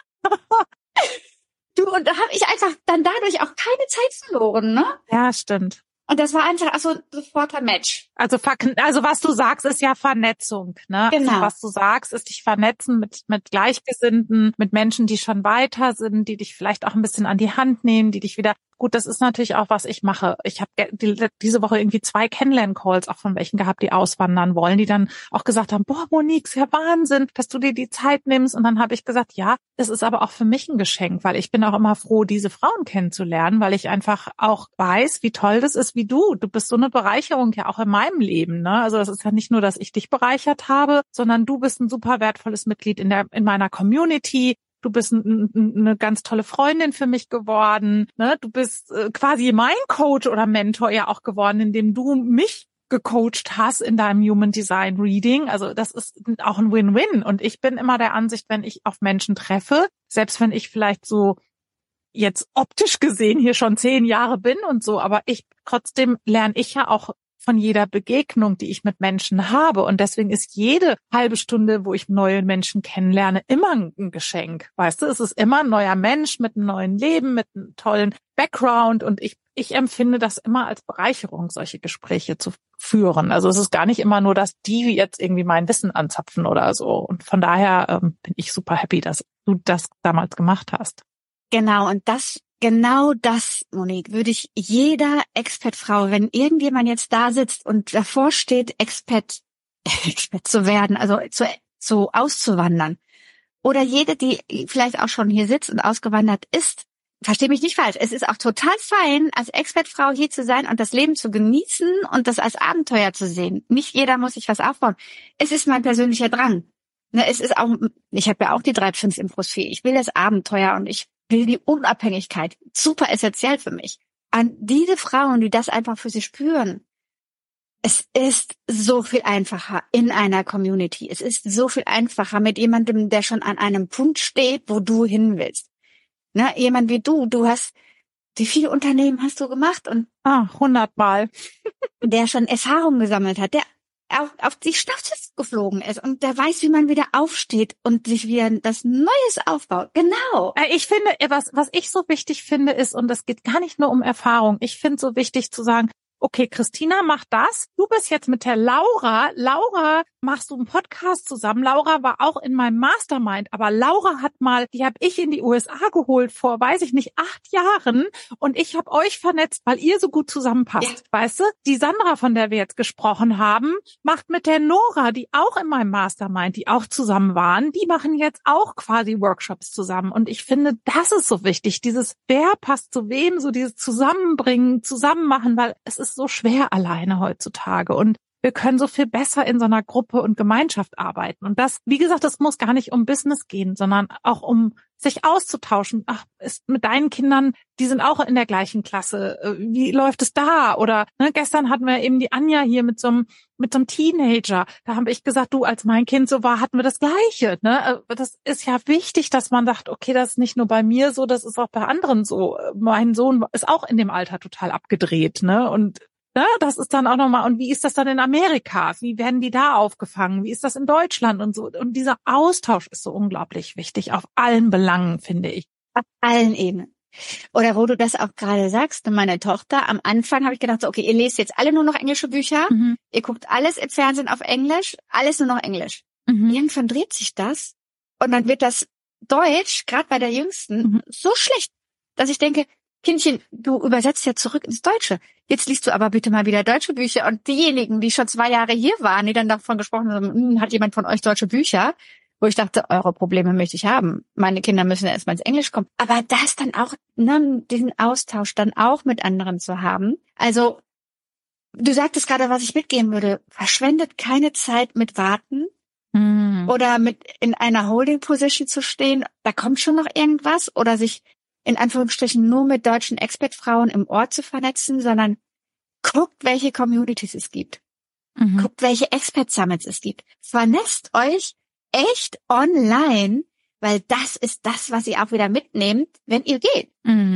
Du, und da habe ich einfach dann dadurch auch keine Zeit verloren, ne? Ja, stimmt. Und das war einfach sofort ein Match. Also was du sagst, ist ja Vernetzung, ne? Genau. Also was du sagst, ist dich vernetzen mit Gleichgesinnten, mit Menschen, die schon weiter sind, die dich vielleicht auch ein bisschen an die Hand nehmen, die dich wieder Gut, das ist natürlich auch, was ich mache. Ich habe diese Woche irgendwie 2 Kennenlern-Calls auch von welchen gehabt, die auswandern wollen, die dann auch gesagt haben, boah, Monique, ist ja Wahnsinn, dass du dir die Zeit nimmst. Und dann habe ich gesagt, ja, es ist aber auch für mich ein Geschenk, weil ich bin auch immer froh, diese Frauen kennenzulernen, weil ich einfach auch weiß, wie toll das ist wie du. Du bist so eine Bereicherung ja auch in meinem Leben, ne? Also das ist ja nicht nur, dass ich dich bereichert habe, sondern du bist ein super wertvolles Mitglied in meiner Community. Du bist eine ganz tolle Freundin für mich geworden, ne? Du bist quasi mein Coach oder Mentor ja auch geworden, indem du mich gecoacht hast in deinem Human Design Reading. Also das ist auch ein Win-Win. Und ich bin immer der Ansicht, wenn ich auf Menschen treffe, selbst wenn ich vielleicht so jetzt optisch gesehen hier schon 10 Jahre bin und so, aber trotzdem lerne ich ja auch von jeder Begegnung, die ich mit Menschen habe. Und deswegen ist jede halbe Stunde, wo ich neue Menschen kennenlerne, immer ein Geschenk. Weißt du, es ist immer ein neuer Mensch mit einem neuen Leben, mit einem tollen Background. Und ich empfinde das immer als Bereicherung, solche Gespräche zu führen. Also es ist gar nicht immer nur, dass die jetzt irgendwie mein Wissen anzapfen oder so. Und von daher bin ich super happy, dass du das damals gemacht hast. Genau das, Monique, würde ich jeder Expat-Frau, wenn irgendjemand jetzt da sitzt und davor steht, Expat zu werden, also zu auszuwandern, oder jede, die vielleicht auch schon hier sitzt und ausgewandert ist, versteh mich nicht falsch, es ist auch total fein, als Expat-Frau hier zu sein und das Leben zu genießen und das als Abenteuer zu sehen. Nicht jeder muss sich was aufbauen. Es ist mein persönlicher Drang. Ne, es ist auch, ich habe ja auch die 3-5 im Profil. Ich will das Abenteuer und ich will die Unabhängigkeit. Super essentiell für mich. An diese Frauen, die das einfach für sich spüren, es ist so viel einfacher in einer Community. Es ist so viel einfacher mit jemandem, der schon an einem Punkt steht, wo du hin willst. Ne, jemand wie du wie viele Unternehmen hast du gemacht? Und 100 Mal. Der schon Erfahrung gesammelt hat, der auch auf die Schnauze geflogen ist und der weiß, wie man wieder aufsteht und sich wieder das Neues aufbaut. Genau. Ich finde, was ich so wichtig finde, ist, und das geht gar nicht nur um Erfahrung, ich finde so wichtig zu sagen, okay, Christina macht das. Du bist jetzt mit der Laura. Laura, machst du einen Podcast zusammen? Laura war auch in meinem Mastermind, aber Laura die habe ich in die USA geholt vor, weiß ich nicht, 8 Jahren und ich habe euch vernetzt, weil ihr so gut zusammenpasst, ja. Weißt du? Die Sandra, von der wir jetzt gesprochen haben, macht mit der Nora, die auch in meinem Mastermind, die auch zusammen waren, die machen jetzt auch quasi Workshops zusammen und ich finde, das ist so wichtig, dieses wer passt zu wem, so dieses Zusammenbringen, Zusammenmachen, weil es ist so schwer alleine heutzutage und wir können so viel besser in so einer Gruppe und Gemeinschaft arbeiten. Und das, wie gesagt, das muss gar nicht um Business gehen, sondern auch um sich auszutauschen. Ist mit deinen Kindern, die sind auch in der gleichen Klasse. Wie läuft es da? Oder gestern hatten wir eben die Anja hier mit so einem Teenager. Da habe ich gesagt, du, als mein Kind so war, hatten wir das Gleiche. Ne? Das ist ja wichtig, dass man sagt, okay, das ist nicht nur bei mir so, das ist auch bei anderen so. Mein Sohn ist auch in dem Alter total abgedreht, ne? Und das ist dann auch nochmal, und wie ist das dann in Amerika? Wie werden die da aufgefangen? Wie ist das in Deutschland und so? Und dieser Austausch ist so unglaublich wichtig, auf allen Belangen, finde ich. Auf allen Ebenen. Oder wo du das auch gerade sagst, meine Tochter, am Anfang habe ich gedacht, so, okay, ihr lest jetzt alle nur noch englische Bücher, ihr guckt alles im Fernsehen auf Englisch, alles nur noch Englisch. Irgendwann dreht sich das und dann wird das Deutsch, gerade bei der Jüngsten, so schlecht, dass ich denke, Kindchen, du übersetzt ja zurück ins Deutsche. Jetzt liest du aber bitte mal wieder deutsche Bücher. Und diejenigen, die schon 2 Jahre hier waren, die dann davon gesprochen haben, hat jemand von euch deutsche Bücher? Wo ich dachte, eure Probleme möchte ich haben. Meine Kinder müssen ja erstmal ins Englisch kommen. Aber das dann auch, diesen Austausch dann auch mit anderen zu haben. Also, du sagtest gerade, was ich mitgeben würde. Verschwendet keine Zeit mit Warten. Oder mit in einer Holding-Position zu stehen. Da kommt schon noch irgendwas. Oder sich in Anführungsstrichen nur mit deutschen Expat-Frauen im Ort zu vernetzen, sondern guckt, welche Communities es gibt. Guckt, welche Expat-Summits es gibt. Vernetzt euch echt online, weil das ist das, was ihr auch wieder mitnehmt, wenn ihr geht.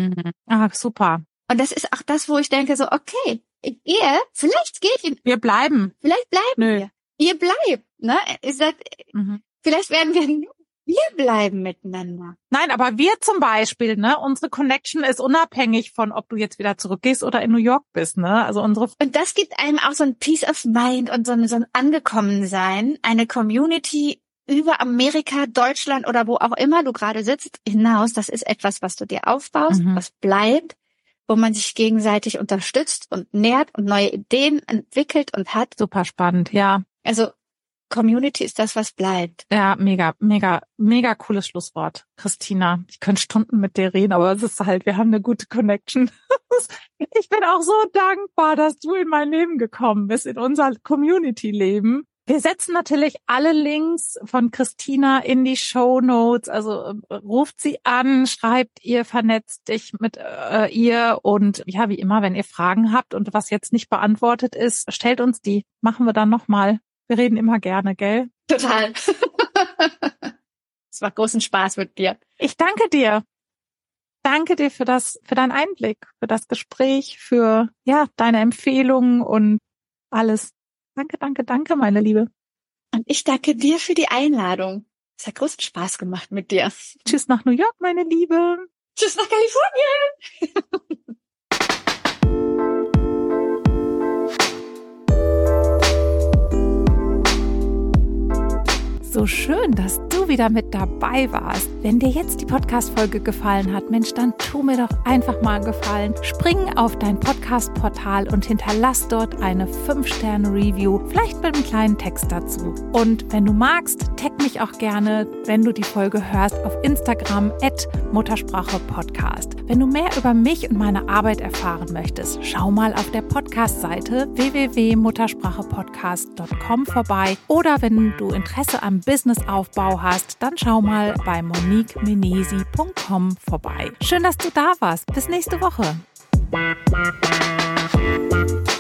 Super. Und das ist auch das, wo ich denke so, okay, ich gehe, vielleicht gehe ich. Wir bleiben. Vielleicht bleiben wir. Ihr bleibt, ne? Ihr seid, vielleicht werden wir bleiben miteinander. Nein, aber wir zum Beispiel, unsere Connection ist unabhängig von, ob du jetzt wieder zurückgehst oder in New York bist, Also unsere. Und das gibt einem auch so ein Peace of Mind und so ein Angekommensein, eine Community über Amerika, Deutschland oder wo auch immer du gerade sitzt, hinaus. Das ist etwas, was du dir aufbaust, was bleibt, wo man sich gegenseitig unterstützt und nährt und neue Ideen entwickelt und hat. Super spannend, ja. Also Community ist das, was bleibt. Ja, mega, mega, mega cooles Schlusswort, Christina. Ich könnte Stunden mit dir reden, aber es ist halt, wir haben eine gute Connection. Ich bin auch so dankbar, dass du in mein Leben gekommen bist, in unser Community-Leben. Wir setzen natürlich alle Links von Christina in die Shownotes. Also ruft sie an, schreibt ihr, vernetzt dich mit ihr und ja, wie immer, wenn ihr Fragen habt und was jetzt nicht beantwortet ist, stellt uns die. Machen wir dann nochmal. Wir reden immer gerne, gell? Total. Es macht großen Spaß mit dir. Ich danke dir. Danke dir für deinen Einblick, für das Gespräch, für ja deine Empfehlungen und alles. Danke, danke, danke, meine Liebe. Und ich danke dir für die Einladung. Es hat großen Spaß gemacht mit dir. Tschüss nach New York, meine Liebe. Tschüss nach Kalifornien. So schön, dass du wieder mit dabei warst. Wenn dir jetzt die Podcast-Folge gefallen hat, Mensch, dann tu mir doch einfach mal einen Gefallen. Spring auf dein Podcast-Portal und hinterlass dort eine 5-Sterne-Review, vielleicht mit einem kleinen Text dazu. Und wenn du magst, tag mich auch gerne, wenn du die Folge hörst, auf Instagram @Muttersprache-Podcast. Wenn du mehr über mich und meine Arbeit erfahren möchtest, schau mal auf der Podcast-Seite www.muttersprachepodcast.com vorbei. Oder wenn du Interesse am Businessaufbau hast, dann schau mal bei moniquemenesi.com vorbei. Schön, dass du da warst. Bis nächste Woche.